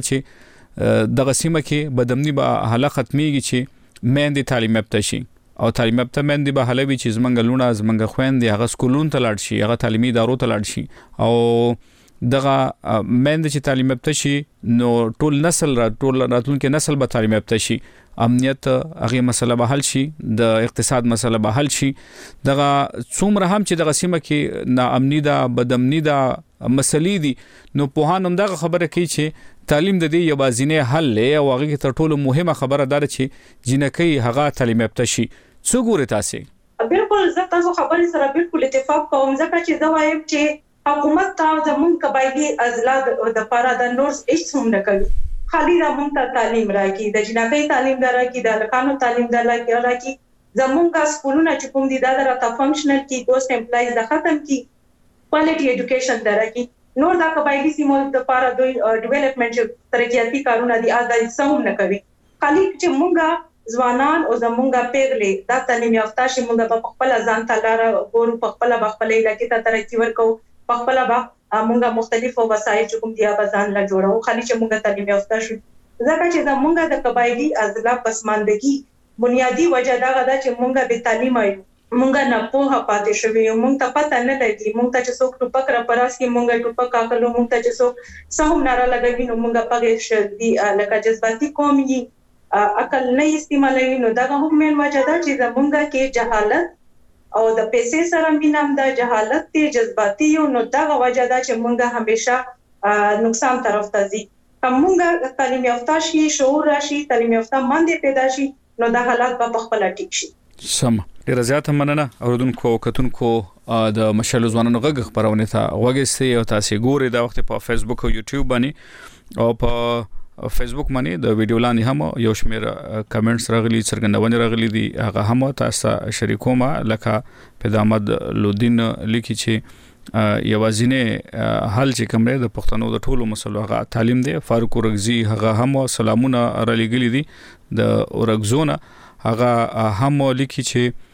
چې د سیمه کې بدمنی به حالت ختميږي چې مېندې تعلیم یافته شي او تعلیم یافته مېندې به حلوي چې زمنګ لونه زمنګ خويندې هغه سکولون ته لاړ شي هغه تعلیمي ادارو ته لاړ شي او دغه مند چې تعلیم یافته شي نو ټول نسل را ټول راتلونکي نسل به تعلیم یافته شي امنیت هغه مسله به حل شي د اقتصاد مسله به حل شي. دغه څومره هم چې دغه سیمه کې ناامنی ده بدامنی ده مسلې دي نو په هانم دغه خبره کوي چې تعلیم د دې یوازینی حل له او هغه تر ټولو مهمه خبره ده چې جنکې هغه تعلیم یافته شي. څو ګوره تاسو؟ بالکل زه تاسو خبرې سره بالکل اتفاق کوم ځکه چې دا وایم چې حکومت ته زمون قبایلی ازلاد د پاره د نورس هیڅ هم نه کوي. خالي د هم ته تعلیم راکې د جنکې تعلیم دراکې د لکانو تعلیم دراکې زمونږه سکولونه چې کوم دي دا راته فنکشنل کی ګوست امپلایز د ختم کی کوالټي এډوকেশন دراکې نور د قبایلی سیمو د پاره دوی ډیولپمنٹ ترقیاتی کارونه دي اګای سم نه کوي. خالي چې مونږه ځوانان او زمونږه پیغلې دا تعلیم یافته شي مونږ په خپل ځان ته لار ګورو په خپل خپل علاقې ته ترقی ورکو په خپل با مونږه مختلفو وسایل چې کوم دي ابزان لا جوړو خالي چې مونږه تعلیم یافته شو ځکه چې زمونږه د قبایلی ازلا پسماندگی بنیادی وجہ دا غدا چې مونږه به تعلیم آیو مونږه نه په پاتې شوی مونږ ته پته نه لګي مونږ ته چې څوک ټوپک را پراس کې مونږه ټوپک اخلو مونږ ته چې څوک سهم ناره لګوي نو مونږه پغې شدي لکه جذباتي قوم یې عقل نه استعمالوي نو دا هم من وجہ دا چې زمونږه کې جهالت او د پیسې سره مینام د جهالت ته جذباتي یو نو دا وجہ دا چې مونږه همیشه نقصان طرف ته ځي. کومه تعلیم یافته شي شعور راشي تعلیم یافته مندې پیدا شي نو دا حالات په خپل ټیک شي. سم ډیر زیات مننه اوردونکو کتونکو د مشال ځوانانو غږ خبرونه ته وګورئ او تاسو ګورئ دا وخت په فیسبوک او یوټیوب باندې او په فیسبوک باندې د ویډیو لاندې هم یو شمېر کمنټس راغلي څرګندونه راغلي دي هغه هم تاسو شریکوم لکه پیدامد لودین لیکي چې یوازینه حل چې کوم د پښتنو د ټولو مسلو هغه تعلیم دی. فاروق ورغزي هغه هم سلامونه را لګلي دي د ورغزونه هغه هم لیکي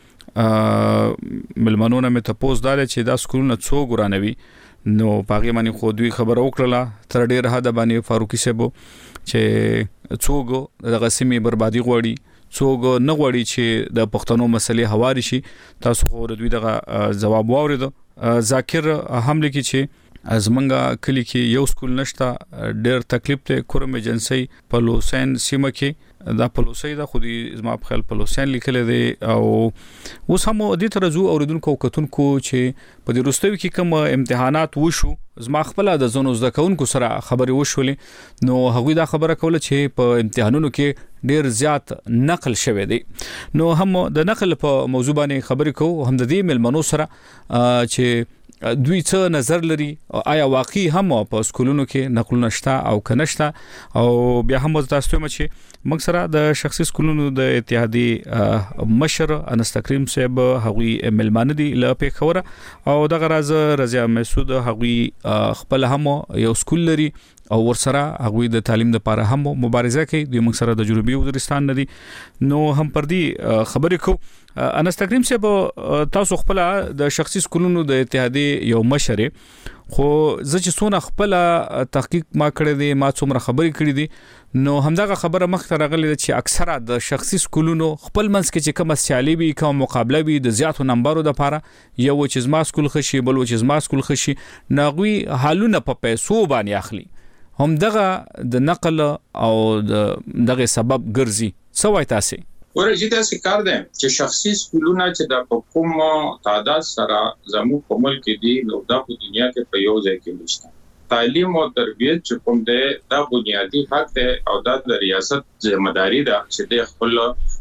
چې ملمنونه مې تاسو داله چې دا سکولونه څو ګرانوي نو پاغي باندې خو دوی خبر وکړه تر ډیر حد باندې فاروقي صاحب چې څوګ د غسمي بربادي غوړي څوګ نه غوړي چې د پښتنو مسلې هواري شي. تاسو خو دوی دغه جواب واورید. ذاکر هم لیکي چې ازمنګا کلی کې یو سکول نشته ډیر تکلیف ته کورم ایجنسی په لوسین سیمه کې دا په لوسۍ دا خو دې زما په خیال په لوسین لیکل دي او اوس هم د ترزو اوریدونکو کتونکو چې په دې رستوي کې کوم امتحانات وشو زما خپل د زونو زکونکو سره خبري وشولې نو هغوی دا خبره کوله چې په امتحانونو کې ډیر زیات نقل شوه دي نو هم د نقل په موضوع باندې خبرې کوو هم د دې ملمنو سره چې دوی څه نظر لري آیا واقعي هم په سکولونو کې نقل نشته او کنهشته او بیا هم تاسو ته مچ موږ سره د شخصي سکولونو د اتحادی مشر انس تکریم صاحب هغوی ملمان دي لپاره خوره او د غراز رضا مسعود هغوی خپل هم یو سکول لري او ورسره هغوی د تعلیم لپاره هم مبارزه کوي د موږ سره د جنوبي وزیرستان ندي نو هم پر دې خبرې کو انس تکریم صاحب تاسو خپل د شخصي سکولونو د اتحادی یو مشر خو زه چې څونه خپل تحقیق ما کړی دی ما څومره خبرې کړې دي نو همدغه خبره مخ ته راغلی چې اکثره د شخصي سکولونو خپل منځ کې چې کوم سیالي وي کوم مقابله وي د زیاتو نمبرو د لپاره یو چې زما سکول خشي بل چې زما سکول خشي ناغوي حالونه په پیسو باندې اخلي هم دغه د نقل او دغه سبب ګرځي څه وای تاسو ورته چې کار ده چې شخصي سکولونه چې د کوم تعداد سره زموږ په ملک کې دي نو د دنیا کې په یو ځای کې نشته تعلیم او تربیت چې کوم ده دا بنیادی حق ده او د ریاست ځمېداري ده چې د خپل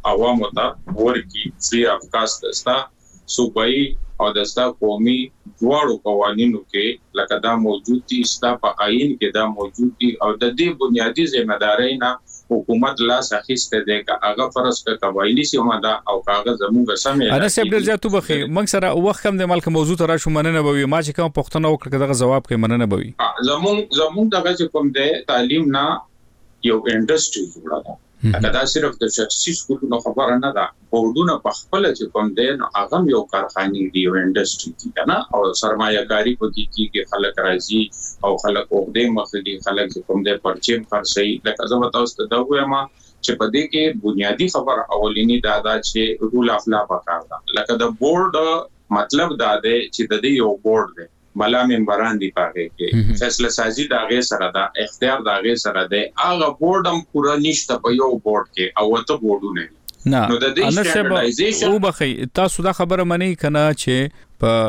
عوامو ته ورکی فری اف کاست دستا صوبایي او دستا قومي دواړو قوانینو کې لکه دا موجود دي ستا په آئین کې دا موجود دي او د دې بنیادی ذمہ داري نه حکومت لا سخیسته ده که هغه فرض ک قبایلی سیمه ده او کاغذ زموږ سمې انا سیب ډیر زیاتو بخي موږ سره وخت کم د ملک موضوع ته راشو مننه بوي ما چې کوم پښتنه وکړه دغه جواب کوي مننه بوي زموږ زموږ دغه کوم ده تعلیم نه یو انډستری جوړه ده اګه دا صرف د شخصي سکولونو خبره نه ده بورډونه په خپل چې کوم ده نو هغه یو کارخانه دی یو انډستری دی کنه او سرمایه‌کاری په کې کې خلک راځي او خلک عہده مخدي خلک چې کوم ده پرچیم خرڅي لکه زه تاسو ته دا وایم چې په دې کې بنیادی خبر اولینی دا دا چې رول اف لا پکار ده لکه د بورډ مطلب دا ده چې د دې یو بورډ دی بلا ممبران دی پاره کې فیصله سازي دا غي سره دا اختیار دا غي سره دی هغه بورډم پورا نشته په یو بورډ کې او ته بورډونه نه نو د دې سټانډرډایزیشن او بخي تاسو دا خبره منئ کنه چې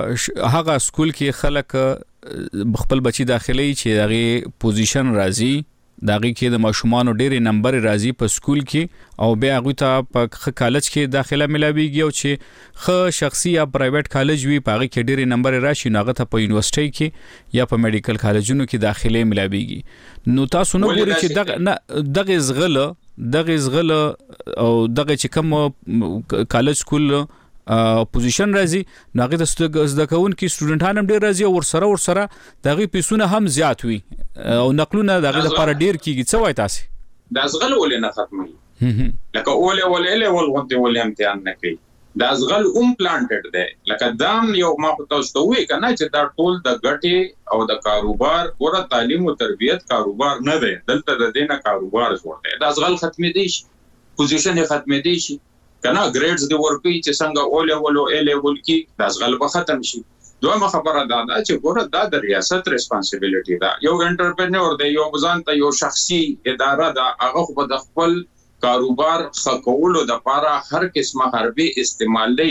په هغه سکول کې خلک خپل بچي داخلي چې دغه پوزیشن راځي داغي کې د ماشومان ډېرې نمبر راځي په سکول کې او بیا هغه ته په کالج کې داخله ملاويږي او چې خ شخصي یا پرایویټ کالج وي په هغه کې ډېرې نمبر راشي نو هغه ته په یونیورسيټي کې یا په میډیکل کالجونو کې داخله ملاويږي نو تاسو نو ګورئ چې دغه دغه زغله دغه زغله او دغه چې کوم کالج سکول پوزیشن راځي ناغه د زدکون کې سټوډنټان هم ډیر راځي او ورسره ورسره دغه پیسونه هم زیات وي او نقلونه دغه لپاره ډیر کیږي څه وای تاسو د ازغل ولې نه ختمي لکه اوله ولې له ولغته ولې امتحان نه کوي د ازغل اوم پلانټډ ده لکه دام یو ما تاسو ته وی کنه چې دا ټول د ګټي او د کاروبار ور تعلیم او تربیت کاروبار نه ده دلته د دینه کاروبار جوړ دی د ازغل ختمي دي شي پوزیشن یې ختمي دي شي کنه ګریډز دی ورکی چې څنګه اوله ولو ا لیول کې د ازغل به ختم شي دوه خبره دا ده چې ګوره دا د ریاست ریسپانسیبিলিټي ده یو انټرپرینور دی یو ځان ته یو شخصي اداره ده هغه په د خپل کاروبار خکولو د لپاره هر قسمه حربي استعمالي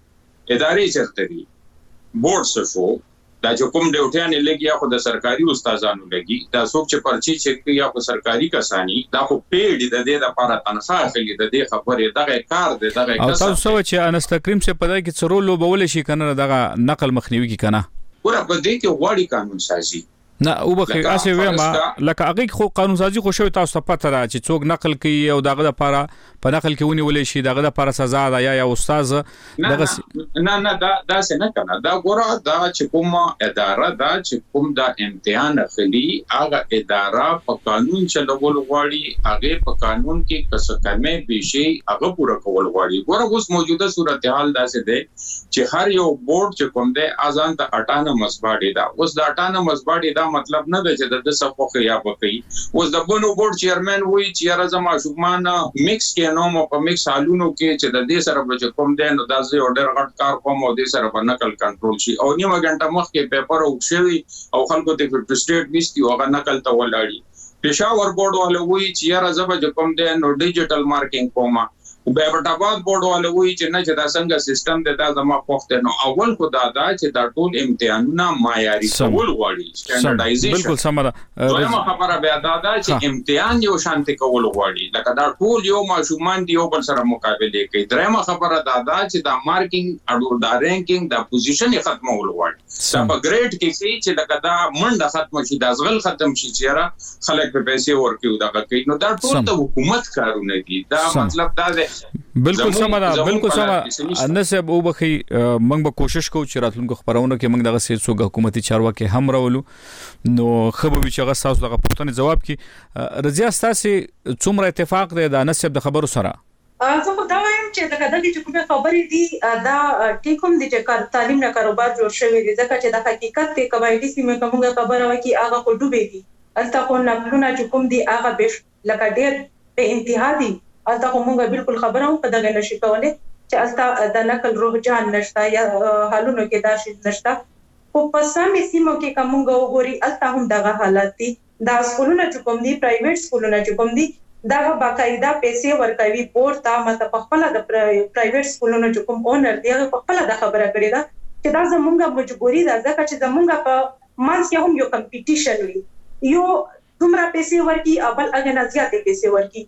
ادارې چرته دي بورډ سفو دا چې کوم ډیوټیان لګي خو د سرکاري استادانو لګي دا څوک چې پرچی چک کوي یا په سرکاري کسانی دا خو پیډ د دې لپاره تنخواه اخلي د دې خبرې دغه کار دی دغه کس او تاسو چې انستکریم څخه پدای کې څرولو بول شي کنه دغه نقل مخنیوي کی کنه ګوره په دې کې غواړي قانون سازي نه او بخیر اسه ویما لکه هغه خو قانون سازي خو شوی تاسو ته پته را چې څوک نقل کوي او دغه لپاره په نقل کې ونی ولې شي دغه لپاره سزا ده یا یا استاد دغه نه نه دا دا څه نه کنه دا ګوره دا چې کوم اداره دا چې کوم دا امتحان اخلي هغه اداره په قانون چلول غواړي هغه په قانون کې کس کمه بشي هغه پوره کول غواړي ګوره اوس موجوده صورتحال دا څه ده چې هر یو بورډ چې کوم ده اذان ته اټانومس باډي دا اوس د اټانومس باډي دا مطلب نه ده چې د صفوخ یا بقي اوس د بنو بورډ چیرمن وی چې راځه ماشومان میکس کې نو مو په میکس حالونو کې چې د دې سره به کوم ده نو د زی اورډر غټ کار کوم او د سره په نقل کنټرول شي او نیمه غنټه مخکې پیپر او شوی او خلکو ته په سټیټ میستي او هغه نقل ته ولاړی پېښور بورډ والو وی چې راځه به کوم ده نو ډیجیټل مارکینګ کومه او به ورټاباد بورډ والو وی چې نه چې دا څنګه سیستم د دا زما پوښتنه نو اول خو دا دا چې دا ټول امتحانونه معیاري کول غواړي سټانډرډایزیشن بالکل سم ده دویمه خبره بیا دا دا چې امتحان یو شانتي کول غواړي لکه دا ټول یو ماشومان دی یو بل سره مقابله کوي درېمه خبره دا دا چې دا مارکینګ اډو دا رینکینګ دا پوزیشن یې ختمول غواړي دا په ګریډ کې کې چې لکه دا منډه ختم شي دا ځغل ختم شي چې را خلک په پیسې ورکیو دا کوي نو دا ټول د حکومت کارونه دي دا مطلب دا دی بالکل سم ده بالکل سم نسب او بخي موږ به کوشش کوو چې راتلونکو خبرونه کې موږ دغه سې څوک حکومتي چارواکي هم راولو نو خبرو چې هغه تاسو دغه پوښتنه جواب کی رضیا تاسو څومره اتفاق ده د نسب د خبرو سره زه خو دا وایم چې دا د دې کومه خبرې دي دا ټیکوم دي چې تعلیم نه کاروبار جوړ شوی دی ځکه چې د حقیقت ته قواعد سیمه کومه خبره وکي هغه خو ډوبې دي الته کو نه نه چې کوم دي هغه به لکه ډېر په انتها دي الته کومه بالکل خبره په دغه نشي کولای چې الته د نقل روح جان نشتا یا حالونو کې دا شي نشتا په پسامې سیمو کې کومه وګوري الته هم دغه حالت دي دا سکولونه چې کوم دي پرایویټ سکولونه چې کوم دي دا باقاعده پیسې ورکوي بورډ ته مته په خپل د پرایویټ سکولونو چې کوم اونر دی هغه په خپل د خبره کړی دا چې دا زمونږه مجبوري ده ځکه چې زمونږه په مانس کې هم یو کمپټیشن وي یو دومره پیسې ورکي اول اګه نه زیاتې پیسې ورکي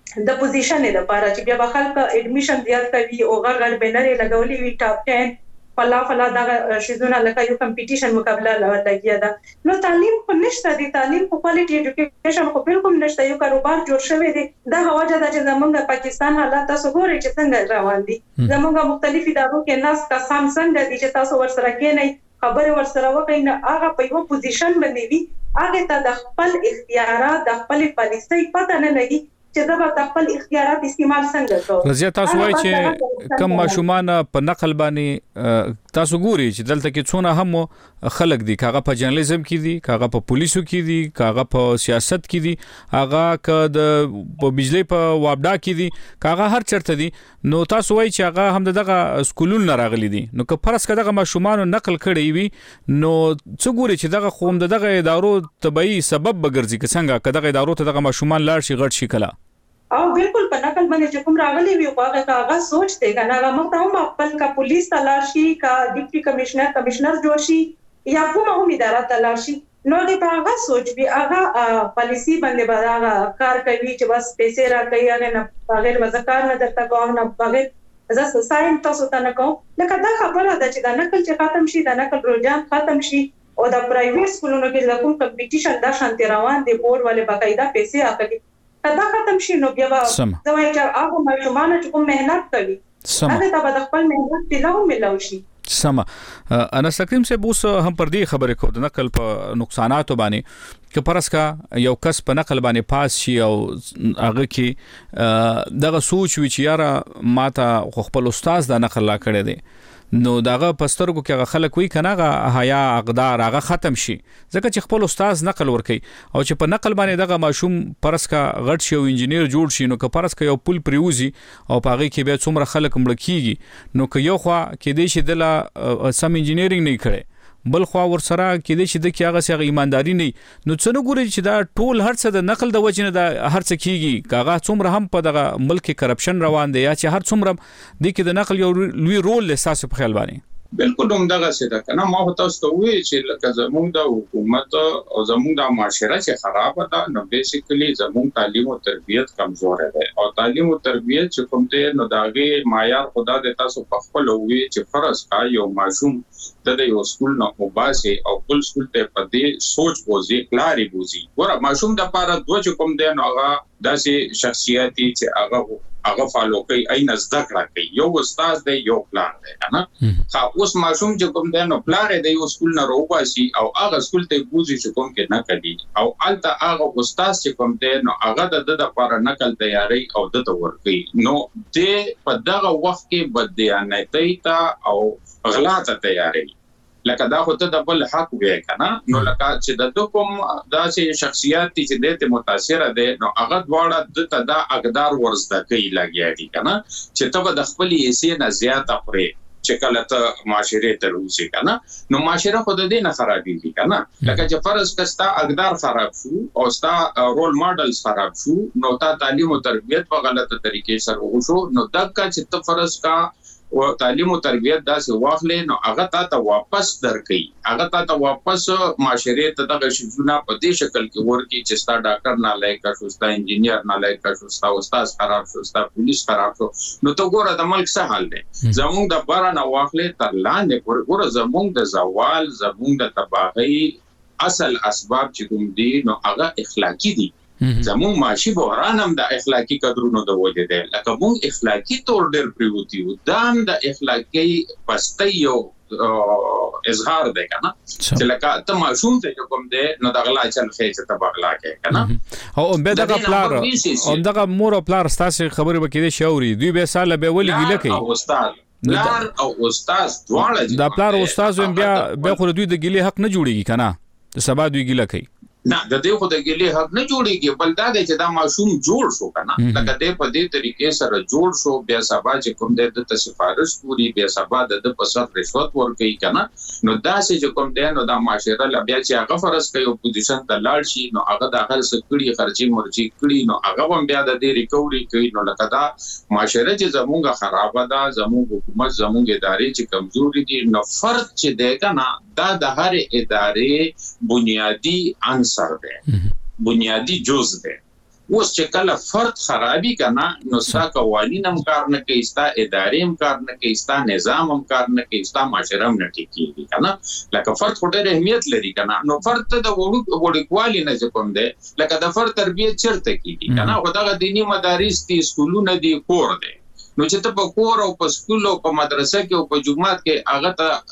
د پوزیشن لپاره چې بیا به خلک اډمیشن زیات کوي او غړ بینر لګولي وي ټاپ ټین فلا فلا دا شیزونه لکه یو کمپټیشن مقابله لګیا ده. نو تعلیم خو نشته دي، تعلیم خو کوالټي اډوکیشن خو بالکل نشته، یو کاروبار جوړ شوی دی. دا هواجه ده چې زمونږ پاکستان حالات تاسو ګورئ چې څنګه روان دي. زمونږ مختلف ادارو کې ناس کسان څنګه دي چې تاسو ورسره کې نه خبره ورسره وکړئ نه هغه په یو پوزیشن باندې وي، هغه ته د خپل اختیارات د خپل پالیسۍ پته نه لګي چې دا به خپل اختیارات استعمال څنګه کوي. رضیا تاسو وایي چې کم ماشومان په نقل باندې تاسو ګوري چې دلته کې څونه هم خلک دي، کاغه په جرنالیزم کې دي، کاغه په پولیسو کې دي، کاغه په سیاست کې دي، هغه ک د په بجلی په وابډا کې دي، کاغه هر چرته دي. نو تاسو وایي چې هغه هم دغه سکولونه راغلي دي. نو که فرض کړه دغه ماشومان نقل کړي وي نو څو ګوري چې دغه خوم دغه ادارو تبعی سبب بګرځي که څنګه که دغه ادارو ته دغه ماشومان لاړ شي غټ شي کلا او بالکل په نقل باندې چې کوم راغلي وي او هغه هغه سوچ دی کنه هغه موږ ته هم خپل کا پولیس تلاش شي کا ډیپټي کمشنر کمشنر جوړ شي یا کومه هم اداره تلاش شي نو دې په هغه سوچ به هغه پالیسی باندې به هغه کار کوي چې بس پیسې راکړي هغه نه بغیر وزکار نه درته کوم نه بغیر زه ساين تاسو ته نه کوم. لکه دا خبره ده چې دا نقل چې ختم شي دا نقل رجحان ختم شي او د پرایویټ سکولونو کې کوم کمپټیشن دا شانتي روان دی بورډ والے باقاعده پیسې اخلي دا ختم شي نو بیا زه وایم چې هغه ماشومان چې کوم مهنت کوي هغه ته به خپل مهنت تلاو ملو شي. سم انا سکریم سے بوس هم پر دې خبره کو د نقل په نقصانات باندې که پرس کا یو کس په نقل باندې پاس شي او هغه کې دغه سوچ وی چې یاره ماته خپل استاد د نقل لا کړی دی نو داغه پسترګو کې هغه خلک وی کنه حیا اقدار هغه ختم شي ځکه چې خپل استاد نقل ورکي او چې په نقل باندې دغه ماشوم پرس کا غټ شي او انجنیر جوړ شي نو که پرس کا یو پل پریوزي او پاغي کې به څومره خلک مړ کیږي نو که یو خوا کې دې شي د سم انجینیرینګ نه کړي بل خو ورسره کې دې چې د کیغه سره ایمانداری نه نو څنګه ګوري چې دا ټول هر څه د نقل د وجنه د هر څه کیږي کاغه څومره هم په دغه ملک کرپشن روان دی یا چې هر څومره د کې د نقل یو لوی رول لساس په خیال باندې بالکل هم دغه څه ده کنه ما هوته ستوي چې لکه زموږ د حکومت او زموږ د معاشره چې خراب ده نو بیسیکلی زموږ تعلیم او تربیت کمزور ده او تعلیم او تربیت چې کوم ته نو داغه معیار خدا د تاسو په خپل وی چې فرض کا یو معصوم د یو سکول نه وباسي او بل سکول ته په دې سوچ بوزي کلاري بوزي ګوره معصوم د پاره دوه چې کوم دی نو هغه داسې شخصیتي چې هغه هغه فالو کوي اين زده کړه کوي یو استاد دی یو پلان دی کنه خو اوس معصوم چې کوم دی نو پلان دی یو سکول نه روباسي او هغه سکول ته بوزي چې کوم کې نه کوي او الته هغه استاد چې کوم دی نو هغه د د لپاره نقل تیاری او د تور کوي نو د په دغه وخت کې بدیانتۍ ته او غلا ته تیاری لکه دا خو ته د بل حق وې کنه نو لکه چې د کوم داسې شخصیت چې د ته متاثر ده نو هغه دواړه د ته دا اقدار ورزده کوي لګیا دي کنه چې ته د خپل یې نه زیات اخري چې کله ته معاشره ته روسي کنه نو معاشره خود دې نه خرابېږي کنه لکه چې فرض کستا اقدار خراب شو او ستا رول ماډلز خراب شو نو تا تعلیم او تربیت په غلطه طریقې سره وشو نو دغه چې ته فرض کا او تعلیم او تربیت داسې واخلې نو هغه ته واپس درکې هغه ته واپس معاشره ته دغه شونه په دې شکل کې ورکی چې ستا ډاکټر نه لایق شو ستا انجینیر نه لایق شو ستا استاد خراب شو ستا پولیس خراب شو نو ته ګوره د ملک څه حال دی زموږ د بارا نه واخلې تر لاندې ګوره زموږ د زوال زموږ د تباہي اصل اسباب چې کوم دي نو هغه اخلاقی دي زموږ معاشي بحران هم د اخلاقی قدرونو د وجه دی لکه موږ اخلاقی تور ډېر پریوتی و دا هم د اخلاقی پستۍ یو اظهار دی کنه چې لکه ته معصوم ته کوم دی نو د غلا چل خېچ ته بغلا کې کنه او به دغه پلار او دغه مور او پلار ستاسو خبرې وکړي شاوري دوی به ساله به ولي ګیله کوي استاد پلار او استاد دواړه دا پلار او استاد بیا به خو دوی د ګیله حق نه جوړيږي کنه سبا دوی ګیله کوي نه د دې خو د ګلې حق نه جوړيږي بل دا دی چې دا معصوم جوړ شو کنه لکه دې په دې طریقې سره جوړ شو بیا سبا چې کوم دې د سفارش پوری بیا سبا د په سر رشوت ورکړي کنه نو دا چې کوم دې نو دا معاشره لا بیا چې هغه فرض کوي اپوزیشن ته لاړ شي نو هغه د هر څه کړي خرچي مرچي کړي نو هغه هم بیا د دې ریکوري کوي نو لکه دا معاشره چې زموږه خراب ده زموږ حکومت زموږ ادارې چې کمزوري دي نو فرد چې دی کنه دا د هر ادارې بنیادی عنصر دی بنیادی جز دی اوس چې کله فرد خرابي کنه نو ستا قوانین هم کار نه کوي، ستا ادارې هم کار نه کوي، ستا نظام هم کار نه کوي، ستا معاشره هم نه ټیکيږي کنه. لکه فرد خو ډېر اهمیت لري کنه. نو فرد ته د وړو وړوکوالي نه چې کوم دی لکه د فرد تربیت چیرته کیږي کنه. خو دغه دینی مدارس دي، سکولونه دي، کور دی. نو چې ته په کور او په سکول او په مدرسه کې او په جمعات کې هغه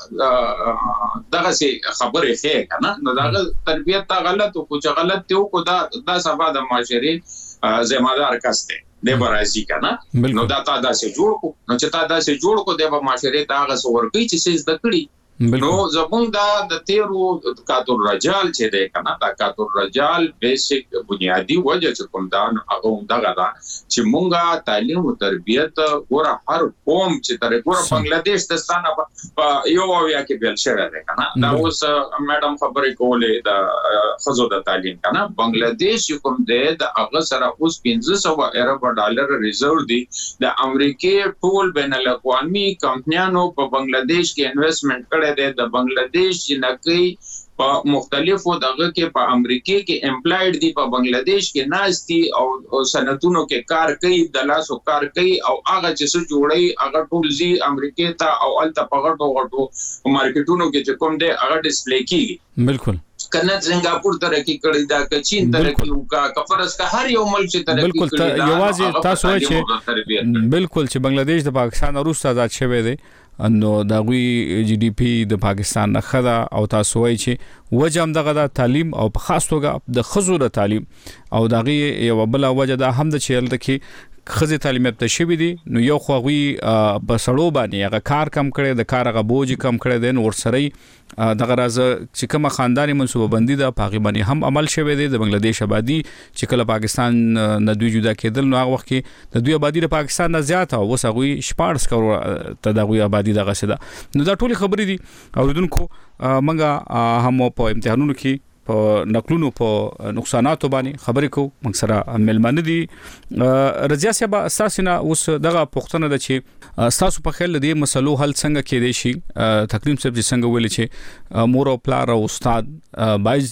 ته دغه سي خبرې ښه کنه، نو دغه تربیت ته غلط او چې غلط ته کو دا د سبا د معاشري ذمہدار کس دی د برازي کنه. نو دا تا دا سي جوړ کو، نو چې تا دا سي جوړ کو د معاشري ته هغه څور کوي چې څه زده کړي. نو زمونږ دا د تیرو کاتور رجال چې دی کنه، دا کاتور رجال بیسیک بنیادی وجه چې کوم دا هغه دغه دا چې مونږه تعلیم او تربیت ګوره هر قوم چې تر ګوره بنگلاديش د ستانه په یو اویا کې بیل شوی دی کنه. دا اوس میډم خبرې کولې د خزو د تعلیم کنه. بنگلاديش کوم دی د هغه سره اوس پنځه سوه ارب ډالر ریزرو دی. د امریکای ټول بین الاقوامي کمپنیانو په بنگلاديش کې انویسټمنٹ کړي د بنگلاديش جنکی په مختلفو دغه کې په امریکای کې امپلایډ دي، په بنگلاديش کې ناشتي او صنعتونو کې کار کوي، د لاسو کار کوي او هغه چې څه جوړي هغه ټول زی امریکای ته او الته په غټو غټو مارکیټونو کې چې کوم دی هغه ډیسپلی کیږي. بالکل کنه سنگاپور ترقی کړی دا، که چین ترقی وکا، کفرس کا هر یو ملک چې ترقی کړی دا. بالکل یوازې تاسو وایي چې بالکل چې بنگلاديش د پاکستان وروسته آزاد شوی دی نو دا غوي جی ډي پی د پاکستان نه خدا او تاسو وایي چې وجه هم دغه د تعلیم او په خاص توګه د خزو د تعلیم او دغه یو بل وجه د هم د چیل تکي خزه تعلیم ته شوی دي. نو یو خو غوي په سړو باندې هغه کار کم کړي، د کار هغه بوج کم کړي، د نور سره دغه راز چې کومه خاندانی منصوبه بندي د پاغي باندې هم عمل شوی دی. د بنگلاديش آبادی چې کله پاکستان نه دوی جدا کېدل نو هغه وخت کې د دوی آبادی د پاکستان نه زیات او وس غوي شپارس کروڑ ته د غوي آبادی دغه سده. نو دا ټولي خبرې دي اوریدونکو منګه هم په امتحانونو کې په نقلونو په نقصاناتو باندې خبرې کو. موږ سره ملمنه دي رضیا صاحب، اساسنا اوس دغه پښتنه د چې تاسو په خیال دي مسلو حل څنګه کېدې شي. تقریم صاحب چې څنګه ویل چې مور او پلار او استاد باید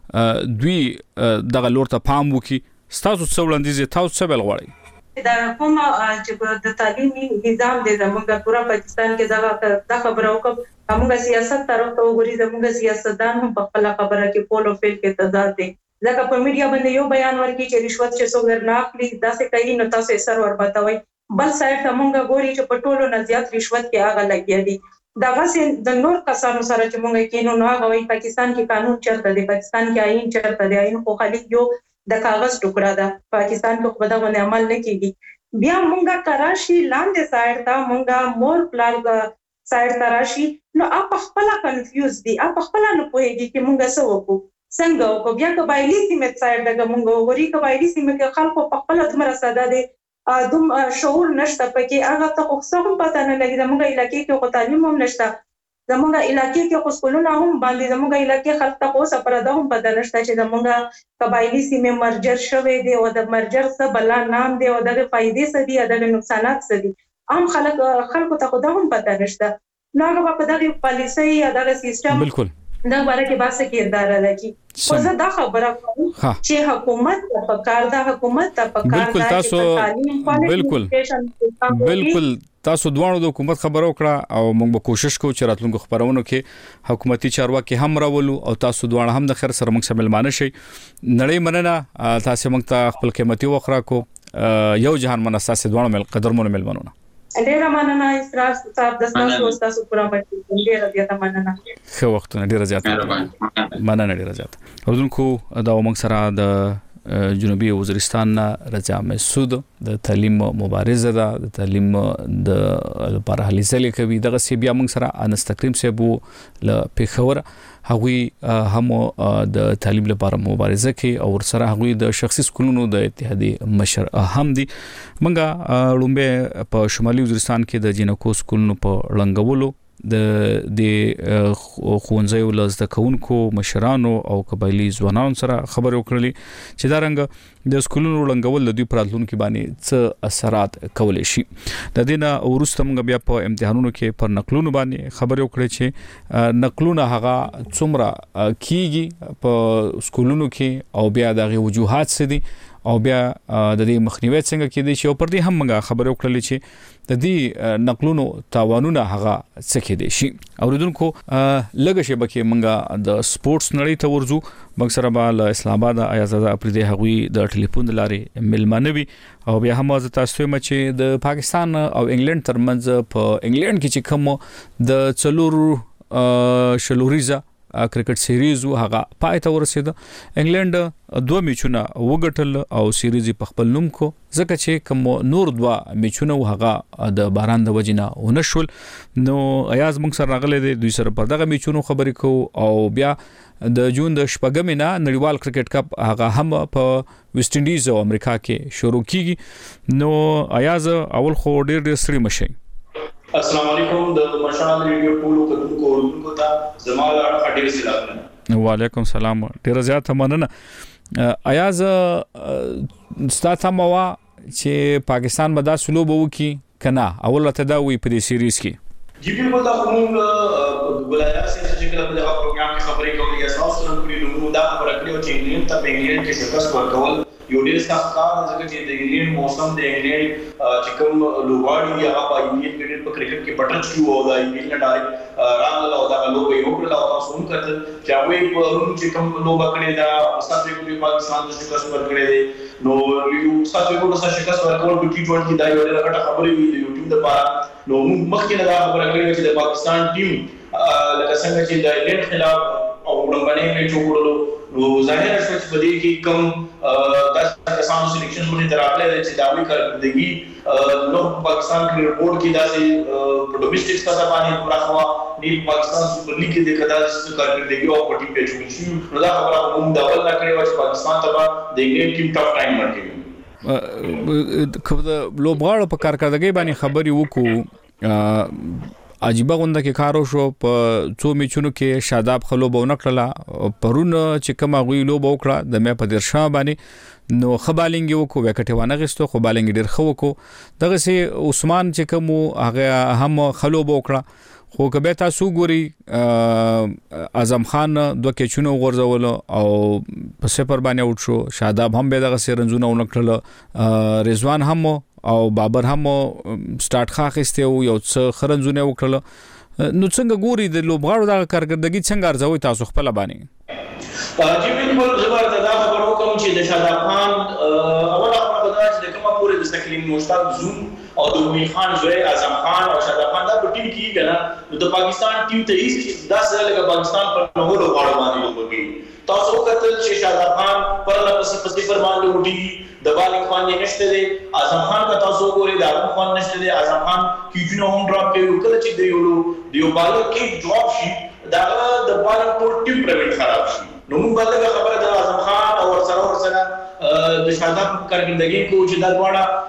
دوی دغه لور ته پام وکي. تاسو څو وړاندیز تاسو څه بل غواړئ؟ دا کوم چې د تعلیمي نظام د زموږ پورا پاکستان کې دا د خبرو کوم موږ سیاست طرف ته وګورئ. زموږ سیاستدان هم په خپل خبره کې پول او فیل کې تضاد دي. ځکه په میډیا باندې یو بیان ورکړي چې رشوت چې څوک نه اخلي دا څه کوي نو تاسو یې سر وربتوي، بل سایډ ته موږ ګوري چې په ټولو نه زیات رشوت کې هغه لګیا دي. دا غسه د نور کسانو سره چې موږ کینو نو هغه وایي پاکستان کې قانون چرته دی، پاکستان کې آئین چرته دی. آئین خو خالي یو د کاغذ ټوکړه ده، پاکستان کې خو دا باندې عمل نه کیږي. بیا مونږه کراشي لاندې سایډ ته مونږه مور پلان سایډ ته راشي نو اپ خپل کنفیوز دي، اپ خپل نه پوهیږي چې مونږه څه وکړو څنګه وکړو. بیا قبایلی سیمه سایډ دغه مونږ وګوري، قبایلی سیمه کې خلکو په خپل ځمره ساده دي، دوم شعور نشته پکې، هغه ته خو څه هم پته نه لګي. زموږ علاقې کې خو تعلیم هم نشته، زموږ علاقې کې خو سکولونه هم باندې زموږ علاقې خلک ته خو سپرده هم پته نشته چې زموږ قبایلی سیمه مرجر شوی دی او د مرجر څه بلا نام دی او دغه فائدې څه دي، دغه نقصانات څه دي. عام خلک خلکو ته خو دا هم پته نشته. نو هغه په دغه پالیسي یا دغه سیستم بالکل دا باره کې باسه کردار لري. خو زه دا خبره کوم چې حکومت په کار دا حکومت په کار دا چې بالکل بالکل تاسو دوه د حکومت خبرو کړه او موږ به کوشش کوو چې راتلونکو خبرونو کې حکومتي چارواکي هم راولو او تاسو دوه هم د خیر سره موږ سره ملمانه شي. نړۍ مننه تاسو موږ ته خپل قیمتي وخت راکو. یو جهان مناساس دوه مل قدرمن ملمنونه ډیره مننه اسراف صاحب د تاسو تاسو پورا پټ ډیره زیاته مننه. خو وخت نه ډیره زیاته مننه ډیره زیاته. اوردونکو دا موږ سره د جنوبي وزیرستان رضا مسعود د تعلیم مبارزه ده، د تعلیم د لپاره هلي ځلې کوي. دغه سی بیا موږ سره انس تکریم صاحب له پیښور هغوی هم د تعلیم لپاره مبارزه کوي او ورسره هغوی د شخصي سکولونو د اتحادیې مشر هم دي. منګه لومبه په شمالي وزیرستان کې د جنکو سکولونو په لنګولو د د خوندزي ولزد کونکو مشرانو او قبایلی ځوانانو سره خبرې وکړلې چې دا رنګ د سکولونو لنګول د دوی پراتلونکو باندې څه اثرات کولای شي. د دینه ورسته موږ بیا په امتحانونو کې پر نقلونو باندې خبرې وکړې چې نقلونه هغه څومره کیږي په سکولونو کې او بیا دغه وجوهات څه دي او بیا د دې مخنیوي څنګه کېدی شي او پر دې هم موږ خبرې وکړلې چې د دې نقلونو تاوانونه هغه څه کېدی شي. اوریدونکو لږ شبکه موږ د سپورتس نړۍ ته ورځو موږ سره به اسلام آباد آیازاده پردي هغوی د ټلیفون لارې ملمنوي او بیا هم از تاسو ته چې د پاکستان او انګلند ترمنځ په انګلند کې چې کوم د څلور شلوریزه کرکټ سیریز هغه پای ته ورسید. انګلند دوه میچونه وګټل او سیریز په خپل نوم کو ځکه چې کوم نور دوه میچونه هغه د باران د وجنه ونشول. نو ایاز موږ سره راغله د دوی سره پر دغه میچونو خبرې کو او بیا د جون د شپږم نه نړیوال کرکټ کپ هغه هم په ویسټ انډیز او امریکا کې شروع کیږي. نو ایاز اول خو ډیر ډیر سړي مشي. السلام علیکم د مشال ریډیو ټولو کتونکو ورونکو ته زموږ اړه ډیر سلام. وعلیکم السلام. ډیر زیات مننه. ایاز ستاسو موا چې پاکستان به دا سلوب وکي کنه اول ته دا وی په دې سیریز کې جی بالکل دا کوم ولایت چې کله په دغه پروګرام کې خبرې کوي اساس سره کړی نو دا خبره کړو چې انګلند ته په انګلند کې شکست ورکول یو ډیر سخت کار دی چې د انګلند موسم د انګلند چې کوم لوبغاړي دی هغه په انګلند کې په کرکټ کې پټچ کیو او د انګلند ډایرکټ راغله او دا لوبه یو کړل او تاسو هم کتل چې هغه په روم چې کوم لوبه کړې دا ساتي کوي پاکستان د شکست ورکړي دي. نو یو ساتي کوم څه شکست ورکول په ټي ټوئنټي دا یو ډېر غټه خبرې وي د یوټیوب لپاره. نو مخکې دا خبره کړې چې د پاکستان ټیم لکه څنګه چې د انګلند خلاف او وړاندې میچ وکړلو نو ظاهر شو چې په دې کې کم داسې کسانو سلیکشن باندې راغلي چې دا وی کارکردګي نو پاکستان کرکټ بورډ کې داسې په ډومېسټک سطح باندې پراخوا نیل پاکستان سپر لیګ کې د کدا کارکردګي او په ټیم کې چوي شي. نو دا خبره هم دا ول کړې و چې پاکستان ته د انګلند ټیم ټاپ ټایم ورکړي. کوم د لوبغاړو په کارکردګي باندې خبري وکړو عجیبه غونډه کې کارو شو په څو میچونو کې شاداب خلو بونه کړله پرون چې کوم غوي لوب وکړه د مې په درشا باندې نو خبالنګ یو کو وکټه ونه غستو خو بالنګ ډیر خو کو دغه سي عثمان چې کوم هغه هم خلو وکړه خو کبه تاسو ګوري اعظم خان دوه کېچونو غورځول او په سپر باندې اوټ شو. شاداب هم به دغه سرنزونه ونکړل رضوان هم او بابر هم سٹارټ خاخسته یو څه خرنزونه وکړل. نو څنګه ګوري د لوبغاړو د کارکردګي څنګه ارزوي تاسو خپل باندې؟ جی بالکل زبر دا خبرو کوم چې د شاداب خان اوله خبره دا چې کومه پورې د سکلین مشتاق زوم او د امیر خان زوی اعظم خان او شاداب خان دا په ټیم کې کنه نو د پاکستان ټیم ته هیڅ داسې لکه پاکستان پر نو لوبغاړو باندې لوبږي. تاسو وکتل چې شاداب خان پر لپس پسې پر باندې وډي د بالنګ خان یې نشته دی. اعظم خان کا تاسو ګوري د اعظم خان نشته دی. اعظم خان کیجنو هم ډراپ کوي کله چې دی یو دیو بالر کې ډراپ شي دا د بالنګ ټول ټیم پرمټ خراب شي. نو موږ باندې خبره د اعظم خان او ورسره ورسره د شاداب کارکردګي کو چې دا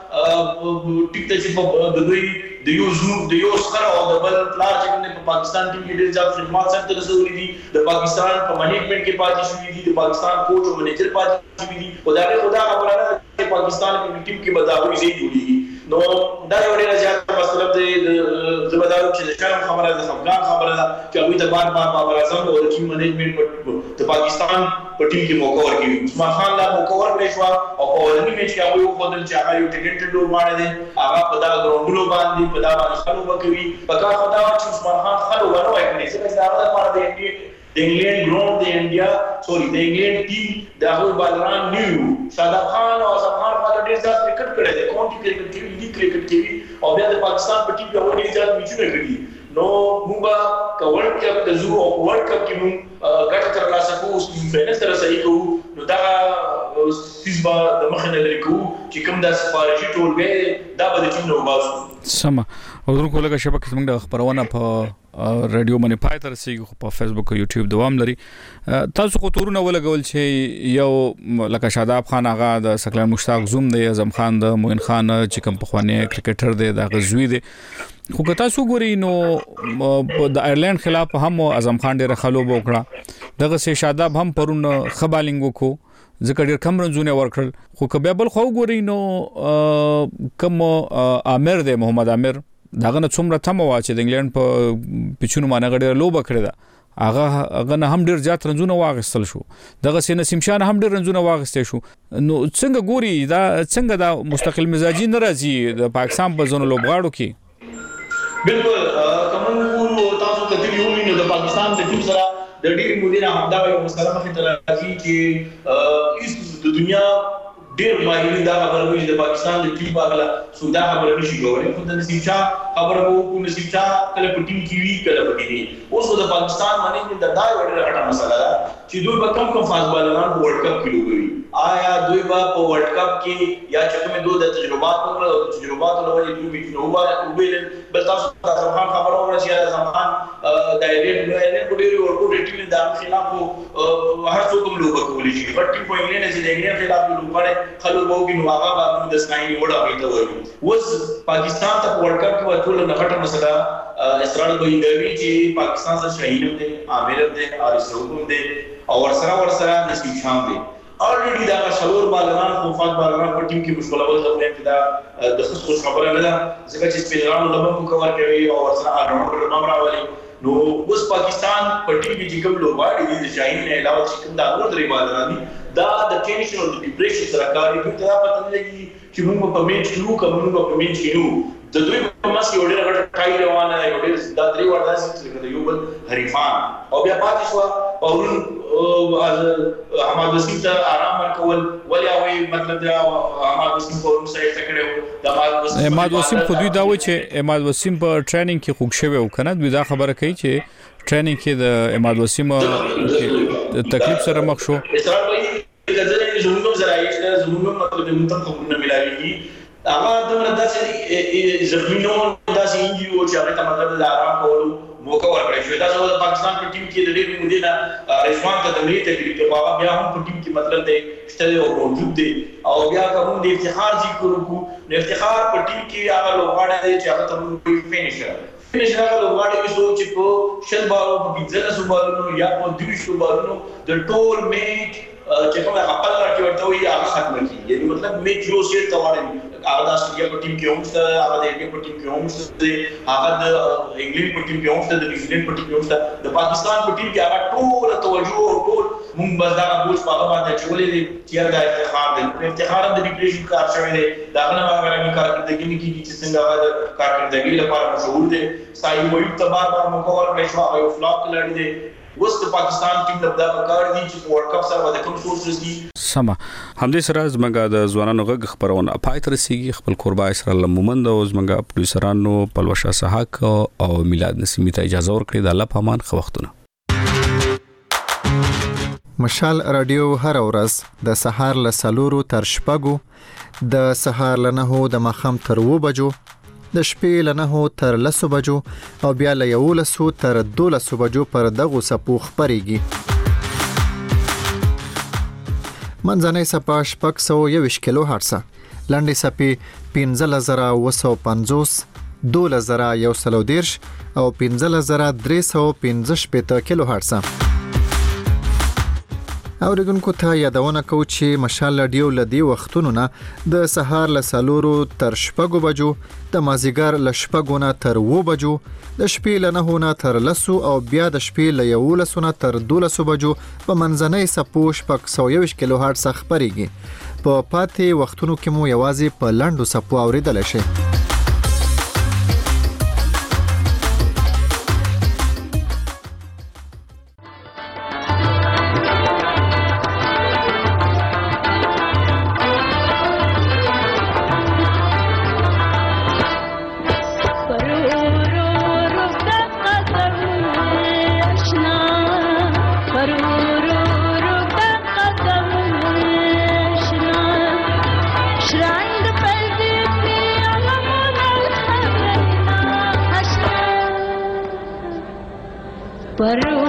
دواړه ټیک ته چې د دوی د یو زوم د یو سره او د بل پلار چې په پاکستان ټیم کې ډېر ځاب خدمات سره رسولي دي د پاکستان په منیجمنت کې پاتې شوی دي د پاکستان کوچ او منیجر پاتې شوی دي او دا خدا خبره ده چې پاکستان په ټیم کې بداوي زی جوړیږي. نو دا یو ډېر زیات مطلب دی د زبردار چې د شرم خبره ده خفقان خبره ده چې هغه د بار بار بابر اعظم او د ټیم منیجمنت د پاکستان په ټیم کې موقع ورکړي. عثمان خان لا موقع ورکړي شو او په ورني میچ کې هغه یو خدل چې هغه یو ټیلنټډ لوبغاړی دی هغه په دا ګراوندونو باندې په دا باندې خلو وکوي په کار خدا چې عثمان خان خلو ونه وکړي چې دا د لپاره د انډیا د انګلند ګراوند د انډیا سوري د انګلند ټیم د هغه بالران نیو شاداب خان او اعظم خان په ډېر ځات کرکټ کړی دی کونټي کرکټ کوي لیګ کرکټ کوي او بیا د پاکستان په ټیم کې هغه ډېر ځات میچونه کړي. نو موږ کورن کپ د زو او ورلد کپ کې موږ ګټه ترلاسه کوو چې فینل سره صحیح کوو. نو دا سیسبا د مخنه لري کوو چې کوم د سفارشي ټولګي دا به د ټیم نو باسو سم او درکو لګه شبکه څنګه د خبرونه په رادیو باندې پای تر سیګو په فیسبوک او یوټیوب دوام لري. تاسو خو تورونه ولګول چې یو لکه شاداب خان هغه د سکلان مشتاق زوم دی اعظم خان د موین خان چې کوم پخوانی کرکټر دی د غزوی دی خو که تاسو ګورئ نو د آیرلند خلاف هم اعظم خان ډېر خلو وکړه دغه سه شاداب هم پرون خبالنګ وکړو ځکه ډېر کم رنزونه ورکړل. خو که بیا بل خو ګورئ نو کوم عامر دی محمد عامر داغه نه څومره تم وا چې د انګلند په پچونو باندې غړي لوبه کړی دا هغه هغه نه هم ډیر زیات رنزونه واغستل شو دغه سي نسیم شاه هم ډیر رنزونه واغستې شو نو څنګه ګوري دا څنګه دا مستقل مزاجي ناراضي د پاکستان په زونو لوبغاړو کې بالکل کوم ګورو تاسو کتلی یو نو د پاکستان د ټیم سره د ډیر مدیر همدا یو مسله مخې ته راځي چې اس د دنیا ډیر ماهرین دا خبره کوي چې د پاکستان د ټیم باغله سودا خبره نشي کولای خو د نسیم شاه خبره وو کو نسیم شاه کله په ټیم کې وی کله په کې اوس د پاکستان باندې د دا ډېره غټه مسله ده چې دوی په کم کم فاز بالران په ورلد کپ کې لوبوي آیا دوی په ورلد کپ کې یا چې کومه دوه د تجربات په تجربات له وجې دوی به نو وبایل بل تاسو د خان خبره ورسې د زمان دایره نه په ډېر ورکو ټیم د خلاف هر څوک لوبه کولی شي په ټیم په انګلیسي چې د انګلیسي خلاف لوبه خلک وو کې نو هغه باندې د سناي وړه ویته وایي وز پاکستان ته ورلد کپ کې ټول نه غټه مسله اسرائیل به انګوي چې پاکستان سره شهید دي عامر دي حارث حکم دي او ورسره ورسره نسیم شام دي already دا شلور بالران خو فاض بالران په ټیم کې مشکل اول ځکه چې دا د خصوص خبره نه ده ځکه چې سپینرانو لمن کو کور کوي او ورسره اډمر نمبر راولي نو اوس پاکستان په ټیم کې چې کوم لوبغاړي دي شاهین نه علاوه چې کوم دا نور درې بالران دي دا د ټینشن او د ډیپریشن سره کاری کوي دا پته نه لګي چې موږ په میچ کې نو کوم موږ په میچ کې نو د دوی په ماس یو ډېر غټ ټای روانه یو ډېر دا درې وردا چې د یو بل حریفان او بیا پاتې شو او احمد وسیم ته آرام ورکول ولیا وی مطلب دا احمد وسیم په نو سره تکړه د احمد وسیم په دوی دا و چې احمد وسیم په ټریننګ کې خوښ شوی او کنه دوی دا خبره کوي چې ټریننګ کې د احمد وسیم د تکلیف سره مخ شو اسرائیل وایي چې زموږ زراعي زموږ مطلب د منطقه خبرونه ملایي هغه دمر داسې زخمینو داسې انجیو چې هغه ته مطلب د آرام کولو موقع ورکړی شو دا د پاکستان په ټیم کې د ډېر مدیر رضوان ته د ملي تقریب کې هغه بیا هم په ټیم کې مطلب دی شته او موجود دی او بیا کوم د افتخار ذکر وکړو نو افتخار په ټیم کې هغه لوبغاړی دی چې هغه ته فینیشر فینیشر هغه لوبغاړی چې چې په شل بالو په پنځه سو بالونو یا په دوه سو بالونو د ټول میچ چې کومه خپل راځي ورته وي هغه ختم کیږي یعنی مطلب میچ یو سیر ته وړي هغه د استرالیا په ټیم کې هم شته هغه د انګلیس په ټیم کې هم شته هغه د انګلیس په ټیم کې هم شته د نیوزیلند په ټیم کې هم شته د پاکستان په ټیم کې هغه ټول توجه او ټول مونږ بس دا بوج په هغه باندې چولې دي چې دا افتخار دی افتخار د ډیپریشن کار شوی دی دا نه هغه رنګ کارکردګي نه کیږي چې څنګه هغه کارکردګي لپاره مشهور دی سایي وایي ته بار بار مکوور کړی شو او فلاپ لري دی وس د پاکستان ټیم د دا کار دي چې ورلد کپ سره د کوم سورسز دي سما همدې سره زمونږ د ځوانانو غږ خبرونه پای تر رسیدي خپل قربا اسرائیل مومند او زمونږ پروډوسرانو پلوشا سحاق او میلاد نسیمی ته اجازه ورکړي د الله پامان خو وختونه مشال رادیو هر ورځ د سهار له سلورو تر شپږو د سهار له نهو د ماښام تر اوو بجو د شپې له نهو تر لسو بجو او بیا له یولسو تر دولسو بجو پر دغو څپو خپرېږي. منځنۍ څپه شپږ سوه یوویشت کیلو هرټزه، لنډې څپې پنځلس زره اوه سوه پنځوس، دولس زره یو سل او دېرش او پنځلس زره درې سوه پنځه شپېته کیلو هرټزه. اوریدونکو ته یادونه کوو چې مشال رادیو له دې وختونو نه د سهار له څلورو تر شپږو بجو، د مازدیګر له شپږو نه تر اوو بجو، د شپې له نهو نه تر لسو او بیا د شپې له یولسو نه تر دولسو بجو په منځنۍ څپو شپږ سوه یوویشت کیلو هرټز خپرېږي. په پاتې وختونو کې مو یوازې په لنډو څپو اوریدلی شئ. पर